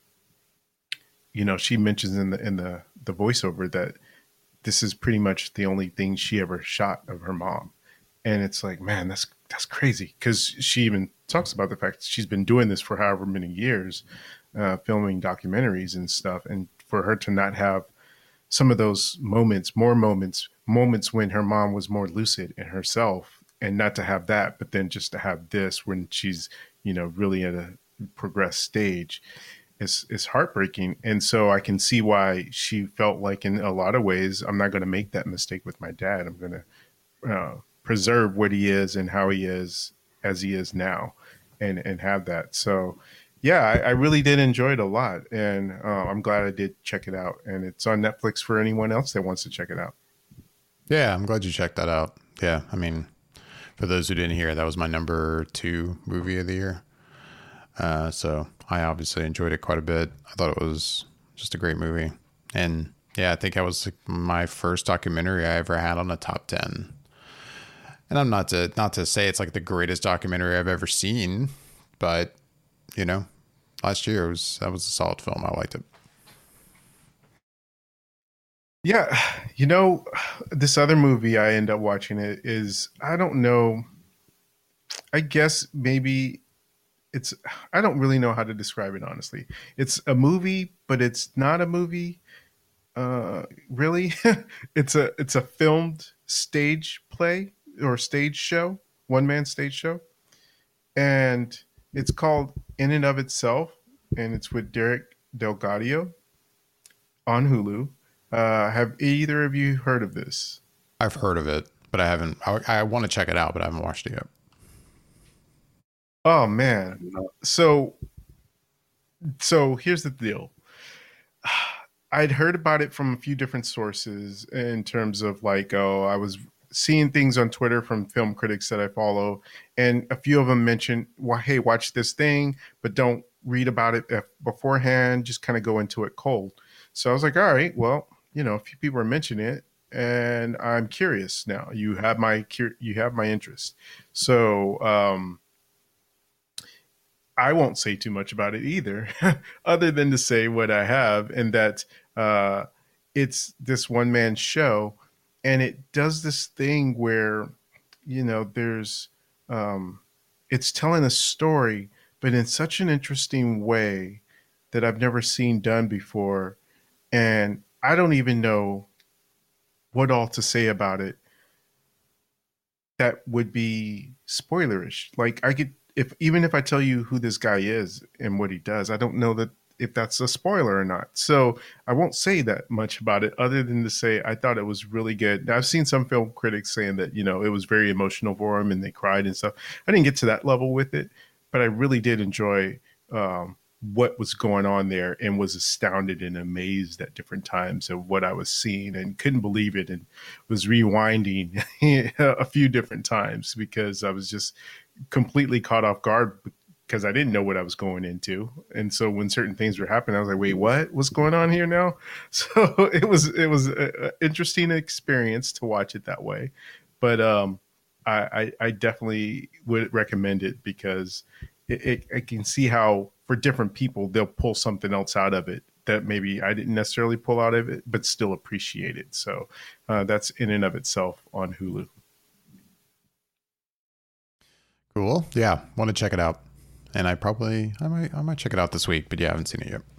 you know, she mentions in the in the the voiceover that this is pretty much the only thing she ever shot of her mom. And it's like, man, that's that's crazy, because she even talks about the fact that she's been doing this for however many years, uh, filming documentaries and stuff, and for her to not have some of those moments, more moments, moments when her mom was more lucid in herself, and not to have that, but then just to have this when she's, you know, really at a progressed stage, is is heartbreaking. And so I can see why she felt like, in a lot of ways, I'm not going to make that mistake with my dad. I'm going to uh, preserve what he is and how he is as he is now, and and have that. So yeah, I, I really did enjoy it a lot, and uh, I'm glad I did check it out. And it's on Netflix for anyone else that wants to check it out. Yeah, I'm glad you checked that out. Yeah, I mean, for those who didn't hear, that was my number two movie of the year. Uh, so I obviously enjoyed it quite a bit. I thought it was just a great movie. And yeah, I think that was like my first documentary I ever had on a top ten. And I'm not to not to say it's like the greatest documentary I've ever seen, but you know, last year it was that was a solid film. I liked it. Yeah, you know, this other movie I end up watching it is, I don't know, I guess maybe it's, I don't really know how to describe it, honestly. It's a movie, but it's not a movie. Uh, really, it's a it's a filmed stage play or stage show, one man stage show, and it's called In and of Itself, and it's with Derek Delgadio on Hulu. Uh, have either of you heard of this? I've heard of it, but I haven't. I, I want to check it out, but I haven't watched it yet. Oh man, so so here's the deal. I'd heard about it from a few different sources in terms of like, oh, I was seeing things on Twitter from film critics that I follow, and a few of them mentioned, well, hey, watch this thing, but don't read about it beforehand. Just kind of go into it cold. So I was like, all right, well, you know, a few people are mentioning it, and I'm curious now. You have my you have my interest. So um, I won't say too much about it either, other than to say what I have, and that uh, it's this one man show, and it does this thing where, you know, there's um, it's telling a story, but in such an interesting way that I've never seen done before, and I don't even know what all to say about it that would be spoilerish. Like I could, if even if I tell you who this guy is and what he does, I don't know that if that's a spoiler or not. So I won't say that much about it, other than to say I thought it was really good. Now, I've seen some film critics saying that, you know, it was very emotional for him and they cried and stuff. I didn't get to that level with it, but I really did enjoy um, what was going on there, and was astounded and amazed at different times of what I was seeing, and couldn't believe it, and was rewinding a few different times because I was just completely caught off guard because I didn't know what I was going into. And so when certain things were happening, I was like, wait, what? What's going on here now? So it was it was an interesting experience to watch it that way. But um, I, I, I definitely would recommend it because it, it, I can see how for different people, they'll pull something else out of it that maybe I didn't necessarily pull out of it, but still appreciate it. So uh, that's in and of itself on Hulu. Cool. Yeah. Want to check it out. And I probably, I might, I might check it out this week, but yeah, I haven't seen it yet.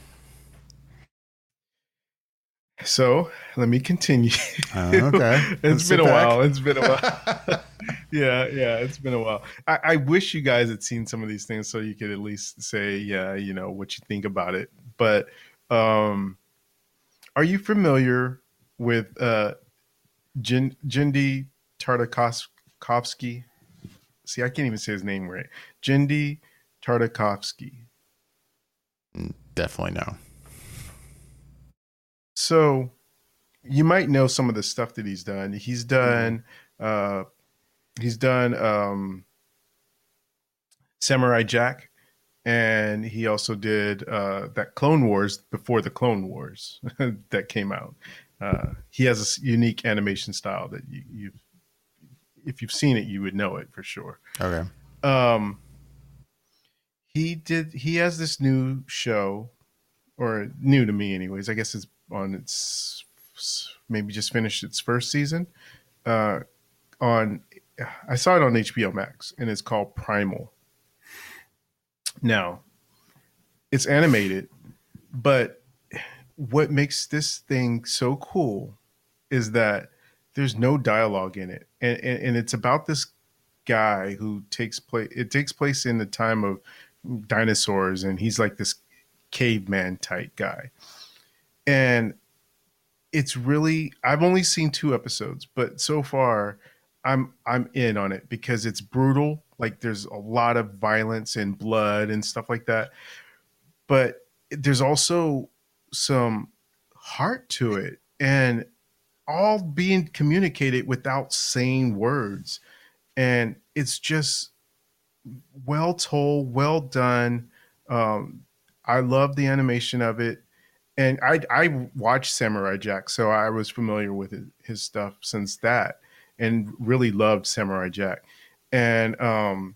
So let me continue. Uh, okay. It's been a back. while. It's been a while. yeah. Yeah. It's been a while. I, I wish you guys had seen some of these things so you could at least say, yeah, you know, what you think about it. But um, are you familiar with uh, Jin, Jindy Tartakovsky? See, I can't even say his name right. Jindy Tartakovsky. Definitely no. So you might know some of the stuff that he's done. He's done, uh, he's done um, Samurai Jack, and he also did uh, that Clone Wars before the Clone Wars that came out. Uh, he has a unique animation style that you, you've, if you've seen it, you would know it for sure. Okay. Um, he did. He has this new show, or new to me, anyways. I guess it's on its maybe just finished its first season. Uh, on I saw it on H B O Max, and it's called Primal. Now, it's animated, but what makes this thing so cool is that there's no dialogue in it, and and, and it's about this guy who takes place. It takes place in the time of dinosaurs, and he's like this caveman type guy. And it's really, I've only seen two episodes, but so far I'm I'm in on it because it's brutal. Like there's a lot of violence and blood and stuff like that. But there's also some heart to it, and all being communicated without saying words. And it's just well told, well done. Um, I love the animation of it. And I I watched Samurai Jack, so I was familiar with it, his stuff since that, and really loved Samurai Jack. And um,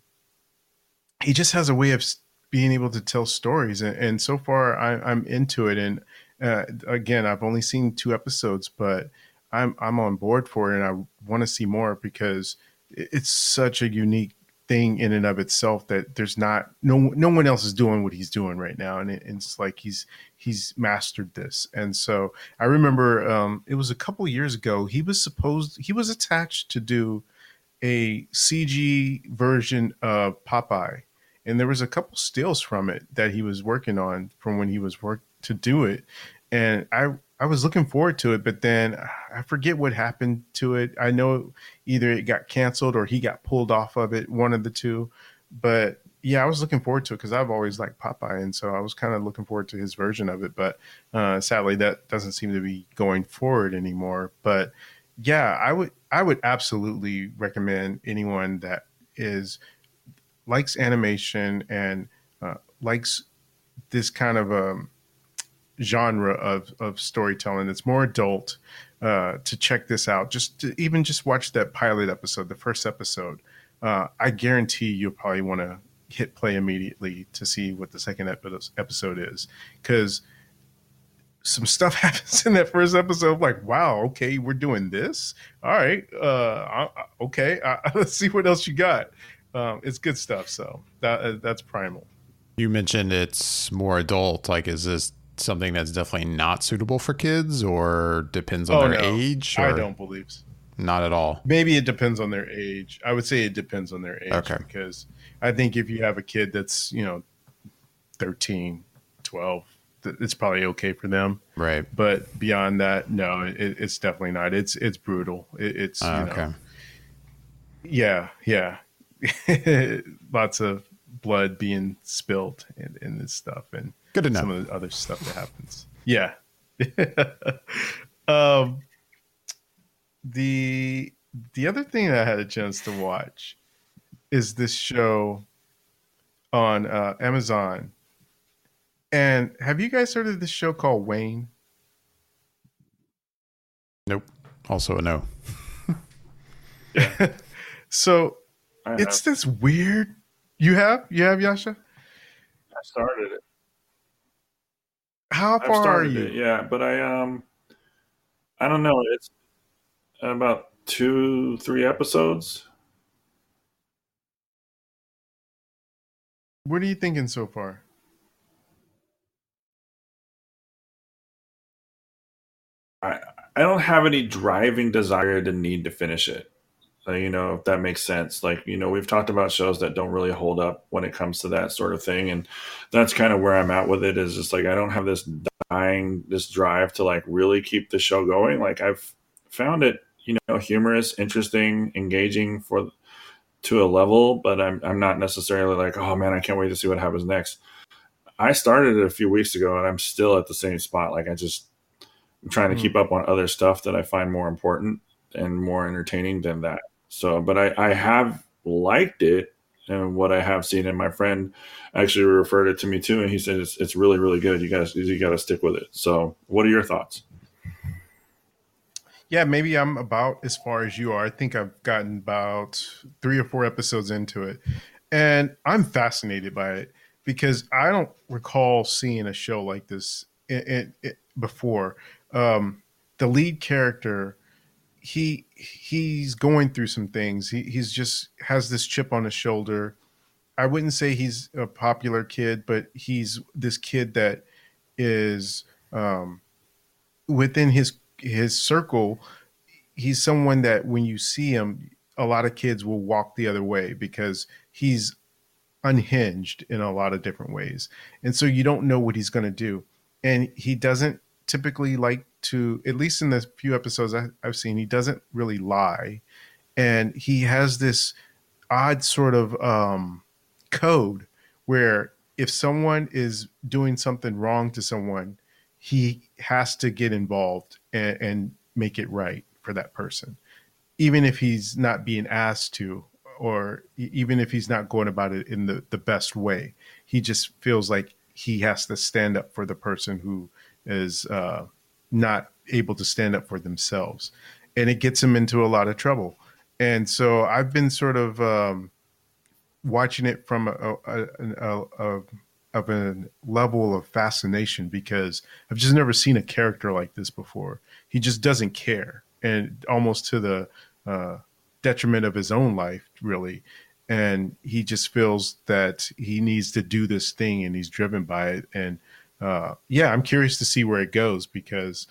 he just has a way of being able to tell stories, and, and so far I, I'm into it. And uh, again, I've only seen two episodes, but I'm I'm on board for it, and I want to see more because it's such a unique thing in and of itself that there's not no no one else is doing what he's doing right now, and it, it's like he's he's mastered this. And so I remember um it was a couple of years ago, he was supposed he was attached to do a C G version of Popeye, and there was a couple stills from it that he was working on from when he was work to do it, and I I was looking forward to it, but then I forget what happened to it. I know either it got canceled or he got pulled off of it, one of the two. But yeah, I was looking forward to it because I've always liked Popeye, and so I was kind of looking forward to his version of it. But uh, sadly, that doesn't seem to be going forward anymore. But yeah, I would I would absolutely recommend anyone that is likes animation and uh, likes this kind of um, genre of of storytelling that's more adult, uh, to check this out. Just to even just watch that pilot episode, the first episode. Uh, I guarantee you'll probably want to hit play immediately to see what the second episode is, because some stuff happens in that first episode. I'm like, wow, okay, we're doing this. All right, uh, okay, uh, let's see what else you got. Um, it's good stuff. So that uh, that's Primal. You mentioned it's more adult. Like, is this something that's definitely not suitable for kids, or depends on Oh their no, age? Or I don't believe so. Not at all. Maybe it depends on their age. I would say it depends on their age. Okay. Because I think if you have a kid that's, you know, thirteen, twelve, it's probably okay for them. Right. But beyond that, no, it, it's definitely not. It's it's brutal. It, it's, Uh, you okay. know, yeah, yeah. Lots of blood being spilled in, in this stuff and Good to know. some of the other stuff that happens. Yeah. um, the the other thing that I had a chance to watch is this show on uh, Amazon. And have you guys heard of this show called Wayne? Nope. Also a no. So I it's have. this weird. You have? You have, Yasha? I started it. How I've far are started you? it, yeah, but I um I don't know. It's about two, three episodes. What are you thinking so far? I I don't have any driving desire to need to finish it. Uh, you know, if that makes sense. Like, you know, we've talked about shows that don't really hold up when it comes to that sort of thing, and that's kind of where I'm at with it. Is just like I don't have this dying, this drive to like really keep the show going. Like I've found it, you know, humorous, interesting, engaging for to a level, but I'm I'm not necessarily like, oh man, I can't wait to see what happens next. I started it a few weeks ago, and I'm still at the same spot. Like I just I'm trying to Hmm. keep up on other stuff that I find more important and more entertaining than that. So, but I, I have liked it, and what I have seen, and my friend actually referred it to me too, and he said it's it's really really good. You guys you got to stick with it. So, what are your thoughts? Yeah, maybe I'm about as far as you are. I think I've gotten about three or four episodes into it. And I'm fascinated by it because I don't recall seeing a show like this in, in, in- before. Um, the lead character, he he's going through some things. He he's just has this chip on his shoulder. I wouldn't say he's a popular kid, but he's this kid that is um, within his his circle. He's someone that when you see him, a lot of kids will walk the other way because he's unhinged in a lot of different ways. And so you don't know what he's going to do. And he doesn't typically like to, at least in the few episodes I, I've seen, he doesn't really lie. And he has this odd sort of um, code where if someone is doing something wrong to someone, he has to get involved and, and make it right for that person, even if he's not being asked to, or e- even if he's not going about it in the, the best way. He just feels like he has to stand up for the person who is uh, not able to stand up for themselves. And it gets him into a lot of trouble. And so I've been sort of um, watching it from a, a, a, a of a level of fascination because I've just never seen a character like this before. He just doesn't care, and almost to the uh, detriment of his own life, really. And he just feels that he needs to do this thing, and he's driven by it. And uh, yeah, I'm curious to see where it goes because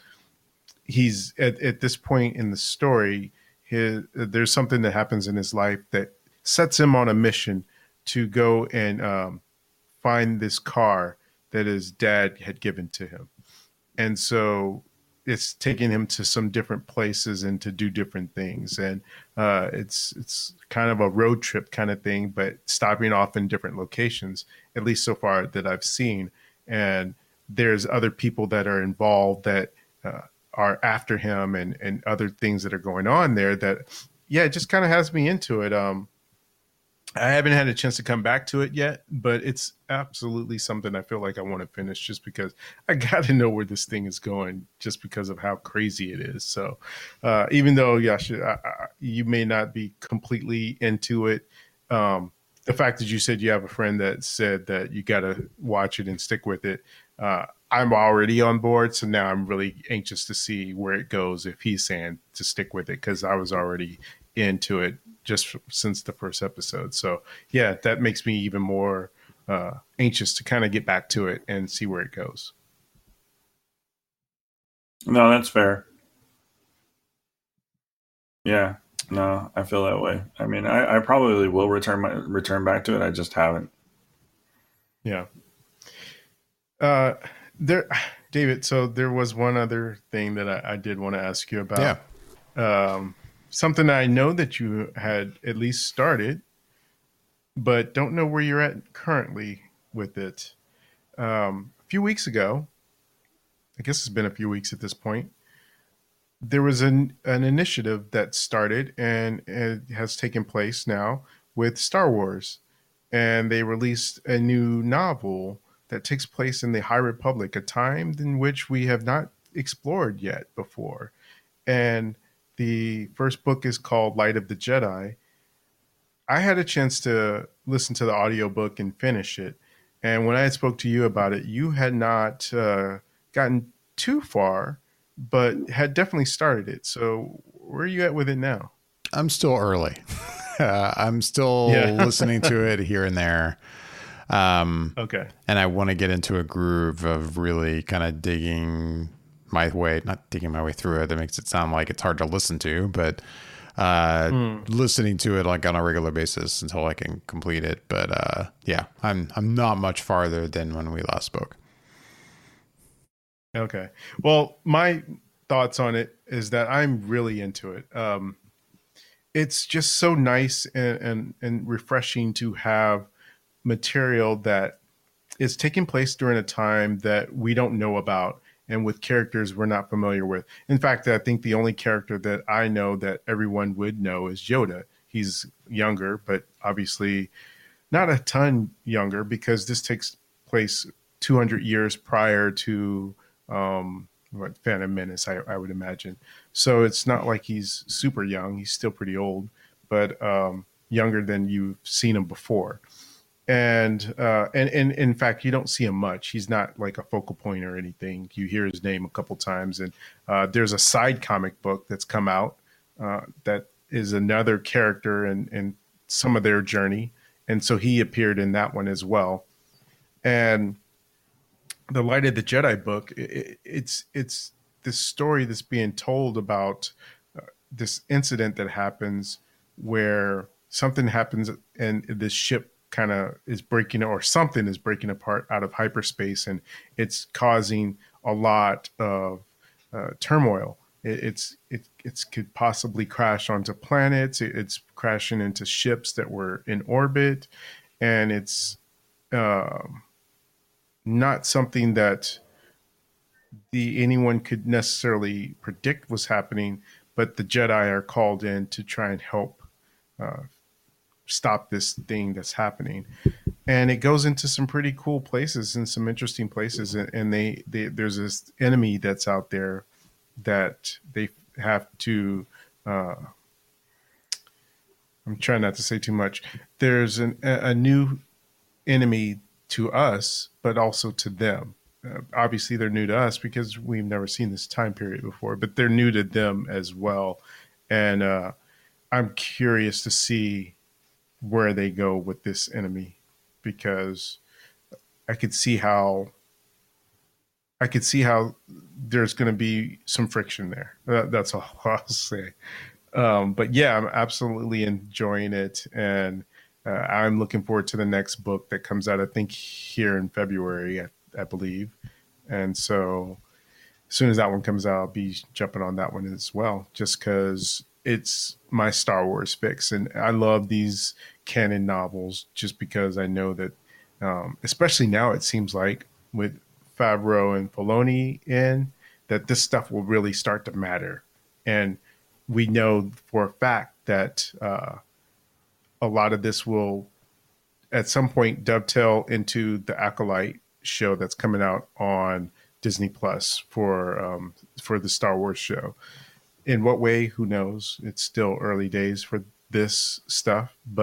he's at, at this point in the story. His, there's something that happens in his life that sets him on a mission to go and um, find this car that his dad had given to him. And so it's taking him to some different places and to do different things. And uh, it's it's kind of a road trip kind of thing, but stopping off in different locations, at least so far that I've seen. And there's other people that are involved that uh, are after him and, and other things that are going on there that, yeah, it just kind of has me into it. Um, I haven't had a chance to come back to it yet, but it's absolutely something I feel like I want to finish just because I got to know where this thing is going just because of how crazy it is. So uh, even though, Yasha, I, I, you may not be completely into it, um, the fact that you said you have a friend that said that you got to watch it and stick with it, uh, I'm already on board. So now I'm really anxious to see where it goes if he's saying to stick with it, because I was already into it just since the first episode. So yeah, that makes me even more uh, anxious to kind of get back to it and see where it goes. No, that's fair. Yeah, no, I feel that way. I mean, I, I probably will return my return back to it. I just haven't. Yeah. Uh, there, David. So there was one other thing that I, I did want to ask you about. Yeah. Um, something I know that you had at least started, but don't know where you're at currently with it. Um, a few weeks ago, I guess it's been a few weeks at this point, there was an, an initiative that started and it has taken place now with Star Wars. And they released a new novel that takes place in the High Republic, a time in which we have not explored yet before. And the first book is called Light of the Jedi. I had a chance to listen to the audiobook and finish it. And when I spoke to you about it, you had not uh, gotten too far, but had definitely started it. So where are you at with it now? I'm still early. uh, I'm still Yeah. listening to it here and there. Um, Okay. And I want to get into a groove of really kind of digging my way, not digging my way through it. That makes it sound like it's hard to listen to, but uh, Mm. listening to it like on a regular basis until I can complete it. But uh, yeah, I'm I'm not much farther than when we last spoke. Okay. Well, my thoughts on it is that I'm really into it. Um, it's just so nice and, and, and refreshing to have material that is taking place during a time that we don't know about and with characters we're not familiar with. In fact, I think the only character that I know that everyone would know is Yoda. He's younger, but obviously not a ton younger, because this takes place two hundred years prior to um, what Phantom Menace, I, I would imagine. So it's not like he's super young. He's still pretty old, but um, younger than you've seen him before. And, uh, and and in fact, you don't see him much. He's not like a focal point or anything. You hear his name a couple times, and uh, there's a side comic book that's come out uh, that is another character and and some of their journey, and so he appeared in that one as well. And the Light of the Jedi book, it, it's it's this story that's being told about uh, this incident that happens where something happens and this ship kind of is breaking, or something is breaking apart out of hyperspace, and it's causing a lot of uh, turmoil. It, it's it it's could possibly crash onto planets. It, it's crashing into ships that were in orbit, and it's um, not something that the anyone could necessarily predict was happening. But the Jedi are called in to try and help uh, stop this thing that's happening. And it goes into some pretty cool places and some interesting places. And, and they, they, there's this enemy that's out there that they have to, uh, I'm trying not to say too much. There's an, a new enemy to us, but also to them. Uh, obviously they're new to us because we've never seen this time period before, but they're new to them as well. And, uh, I'm curious to see where they go with this enemy, because I could see how I could see how there's going to be some friction there. That, that's all I'll say. Um, but yeah, I'm absolutely enjoying it, and uh, I'm looking forward to the next book that comes out. I think here in February, I, I believe, and so as soon as that one comes out, I'll be jumping on that one as well, just because it's my Star Wars fix. And I love these canon novels just because I know that, um, especially now, it seems like with Favreau and Filoni in, that this stuff will really start to matter. And we know for a fact that uh, a lot of this will at some point dovetail into the Acolyte show that's coming out on Disney Plus for um, for the Star Wars show. In what way, who knows? It's still early days for this stuff, but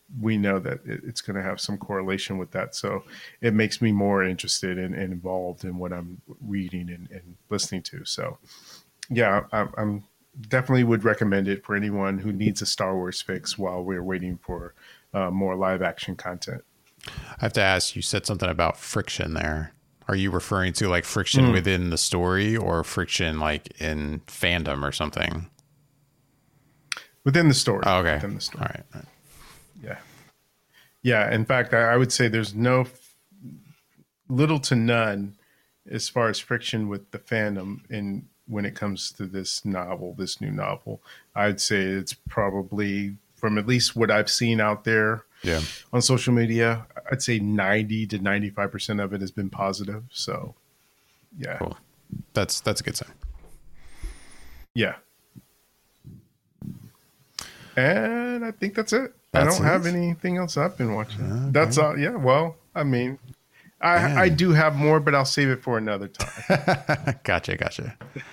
we know that it, it's going to have some correlation with that. So it makes me more interested and, and involved in what I'm reading and, and listening to. So yeah, I, I'm definitely would recommend it for anyone who needs a Star Wars fix while we're waiting for uh, more live action content. I have to ask, you said something about friction there. Are you referring to like friction mm. within the story or friction like in fandom or something? Within the story. Oh, okay. Within the story. All right. All right. Yeah. Yeah. In fact, I, I would say there's no little to none as far as friction with the fandom in when it comes to this novel, this new novel. I'd say it's probably, from at least what I've seen out there yeah. on social media, I'd say ninety to ninety-five percent of it has been positive. So yeah. Cool. That's, that's a good sign. Yeah. And I think that's it. That's I don't it? have anything else I've been watching. Okay. That's all. Yeah. Well, I mean, I, I do have more, but I'll save it for another time. Gotcha. Gotcha.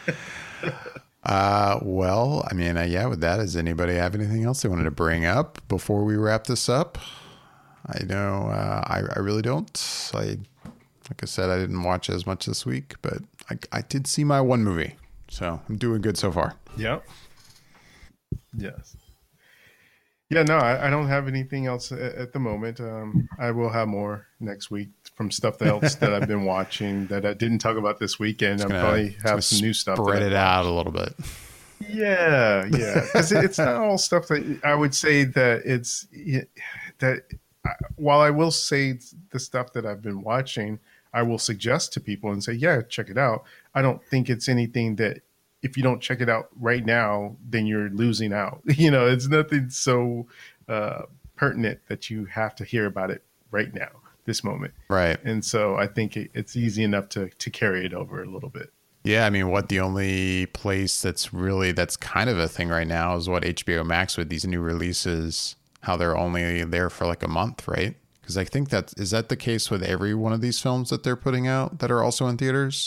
uh, well, I mean, uh, yeah, with that, does anybody have anything else they wanted to bring up before we wrap this up? I know uh, I, I really don't. I, like I said, I didn't watch as much this week, but I, I did see my one movie. So I'm doing good so far. Yep. Yes. Yeah, no, I, I don't have anything else at, at the moment. Um, I will have more next week from stuff else that I've been watching that I didn't talk about this weekend. I'll probably have some new stuff. Spread it out a little bit. Yeah, yeah. Because it, it's not all stuff that I would say that it's that while I will say the stuff that I've been watching, I will suggest to people and say, yeah, check it out. I don't think it's anything that if you don't check it out right now, then you're losing out. You know, it's nothing so uh, pertinent that you have to hear about it right now, this moment. Right. And so I think it, it's easy enough to to carry it over a little bit. Yeah, I mean, what the only place that's really, that's kind of a thing right now is what H B O Max with these new releases, how they're only there for like a month, right? Because I think that, is that the case with every one of these films that they're putting out that are also in theaters?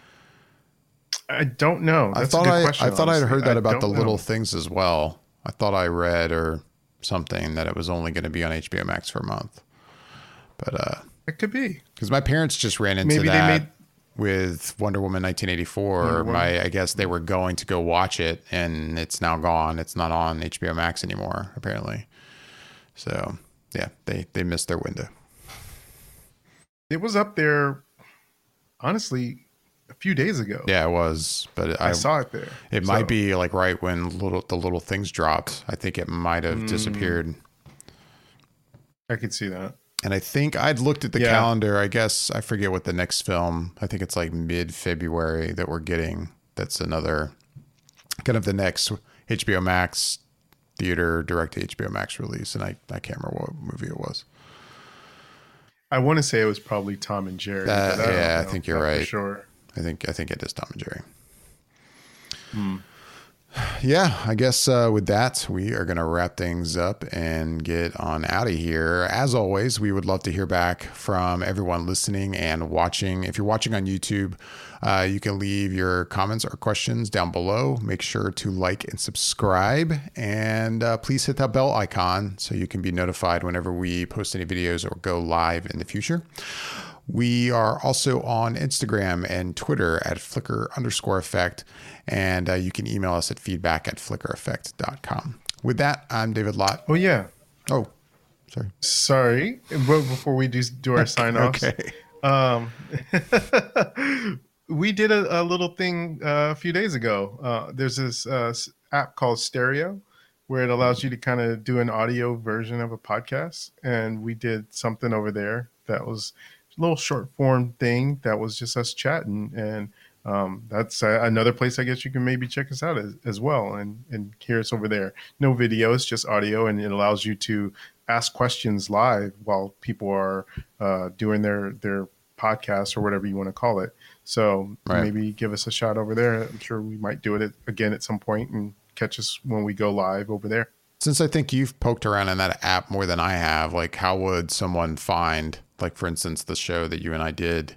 I don't know. That's I thought a good I, question, I thought honestly. I'd heard that I about the don't little know. things as well. I thought I read or something that it was only going to be on H B O Max for a month. But uh, it could be because my parents just ran into Maybe they that made- with Wonder Woman nineteen eighty-four. Wonder Woman. My, I guess they were going to go watch it, and it's now gone. It's not on H B O Max anymore, apparently. So yeah, they they missed their window. It was up there, honestly, a few days ago. Yeah, it was, but I, I saw it there. It So- might be like right when little the little things dropped. I think it might have Mm. disappeared. I could see that. And I think I'd looked at the Yeah. calendar. I guess I forget what the next film. I think it's like mid-February that we're getting. That's another kind of the next H B O Max theater direct to H B O Max release, and I I can't remember what movie it was. I want to say it was probably Tom and Jerry. Uh, but I don't yeah, I know, think you're not for right. Sure. I think I think it is Tom and Jerry. Hmm. Yeah, I guess uh, with that, we are going to wrap things up and get on out of here. As always, we would love to hear back from everyone listening and watching. If you're watching on YouTube, uh, you can leave your comments or questions down below. Make sure to like and subscribe, and uh, please hit that bell icon so you can be notified whenever we post any videos or go live in the future. We are also on Instagram and Twitter at Flickr underscore effect. And uh, you can email us at feedback at flickr effect dot com. With that, I'm David Lott. Oh, yeah. Oh, sorry. Sorry. But before we do, do our sign offs, Okay. um, we did a, a little thing uh, a few days ago. Uh, there's this uh, app called Stereo where it allows you to kind of do an audio version of a podcast. And we did something over there that was a little short form thing that was just us chatting. And um, that's uh, another place I guess you can maybe check us out as, as well and, and hear us over there. No videos, just audio. And it allows you to ask questions live while people are uh, doing their, their podcast or whatever you want to call it. So Right. maybe give us a shot over there. I'm sure we might do it again at some point and catch us when we go live over there. Since I think you've poked around in that app more than I have, like how would someone find, like for instance, the show that you and I did?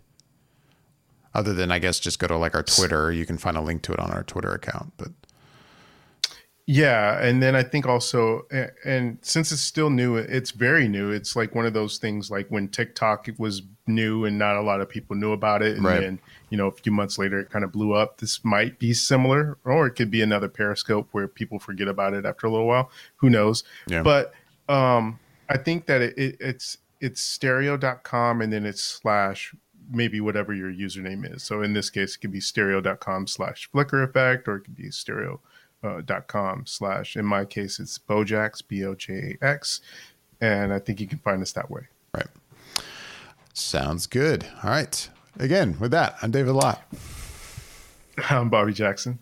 Other than I guess just go to like our Twitter, you can find a link to it on our Twitter account. But Yeah, and then I think also, and since it's still new, it's very new. It's like one of those things like when TikTok was new and not a lot of people knew about it, and right. then you know a few months later it kind of blew up. This might be similar, or it could be another Periscope where people forget about it after a little while. Who knows? Yeah. But um, I think that it, it, it's it's stereo dot com and then it's slash maybe whatever your username is. So in this case, it could be stereo dot com slash flicker effect, or it could be stereo. Uh, dot com slash in my case it's Bojax, B O J A X, and I think you can find us that way. Right. Sounds good. All right. Again, with that, I'm David Lott. I'm Bobby Jackson.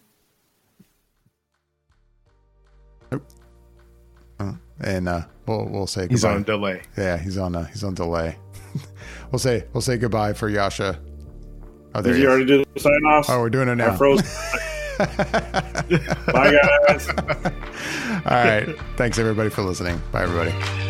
Oh. Uh, and uh, we'll we'll say goodbye. He's on delay. Yeah, he's on uh, he's on delay. we'll say we'll say goodbye for Yasha. Oh, there Did he you is. already do the sign off? Oh, we're doing it now. I froze. Bye, guys. All right. Thanks, everybody, for listening. Bye, everybody.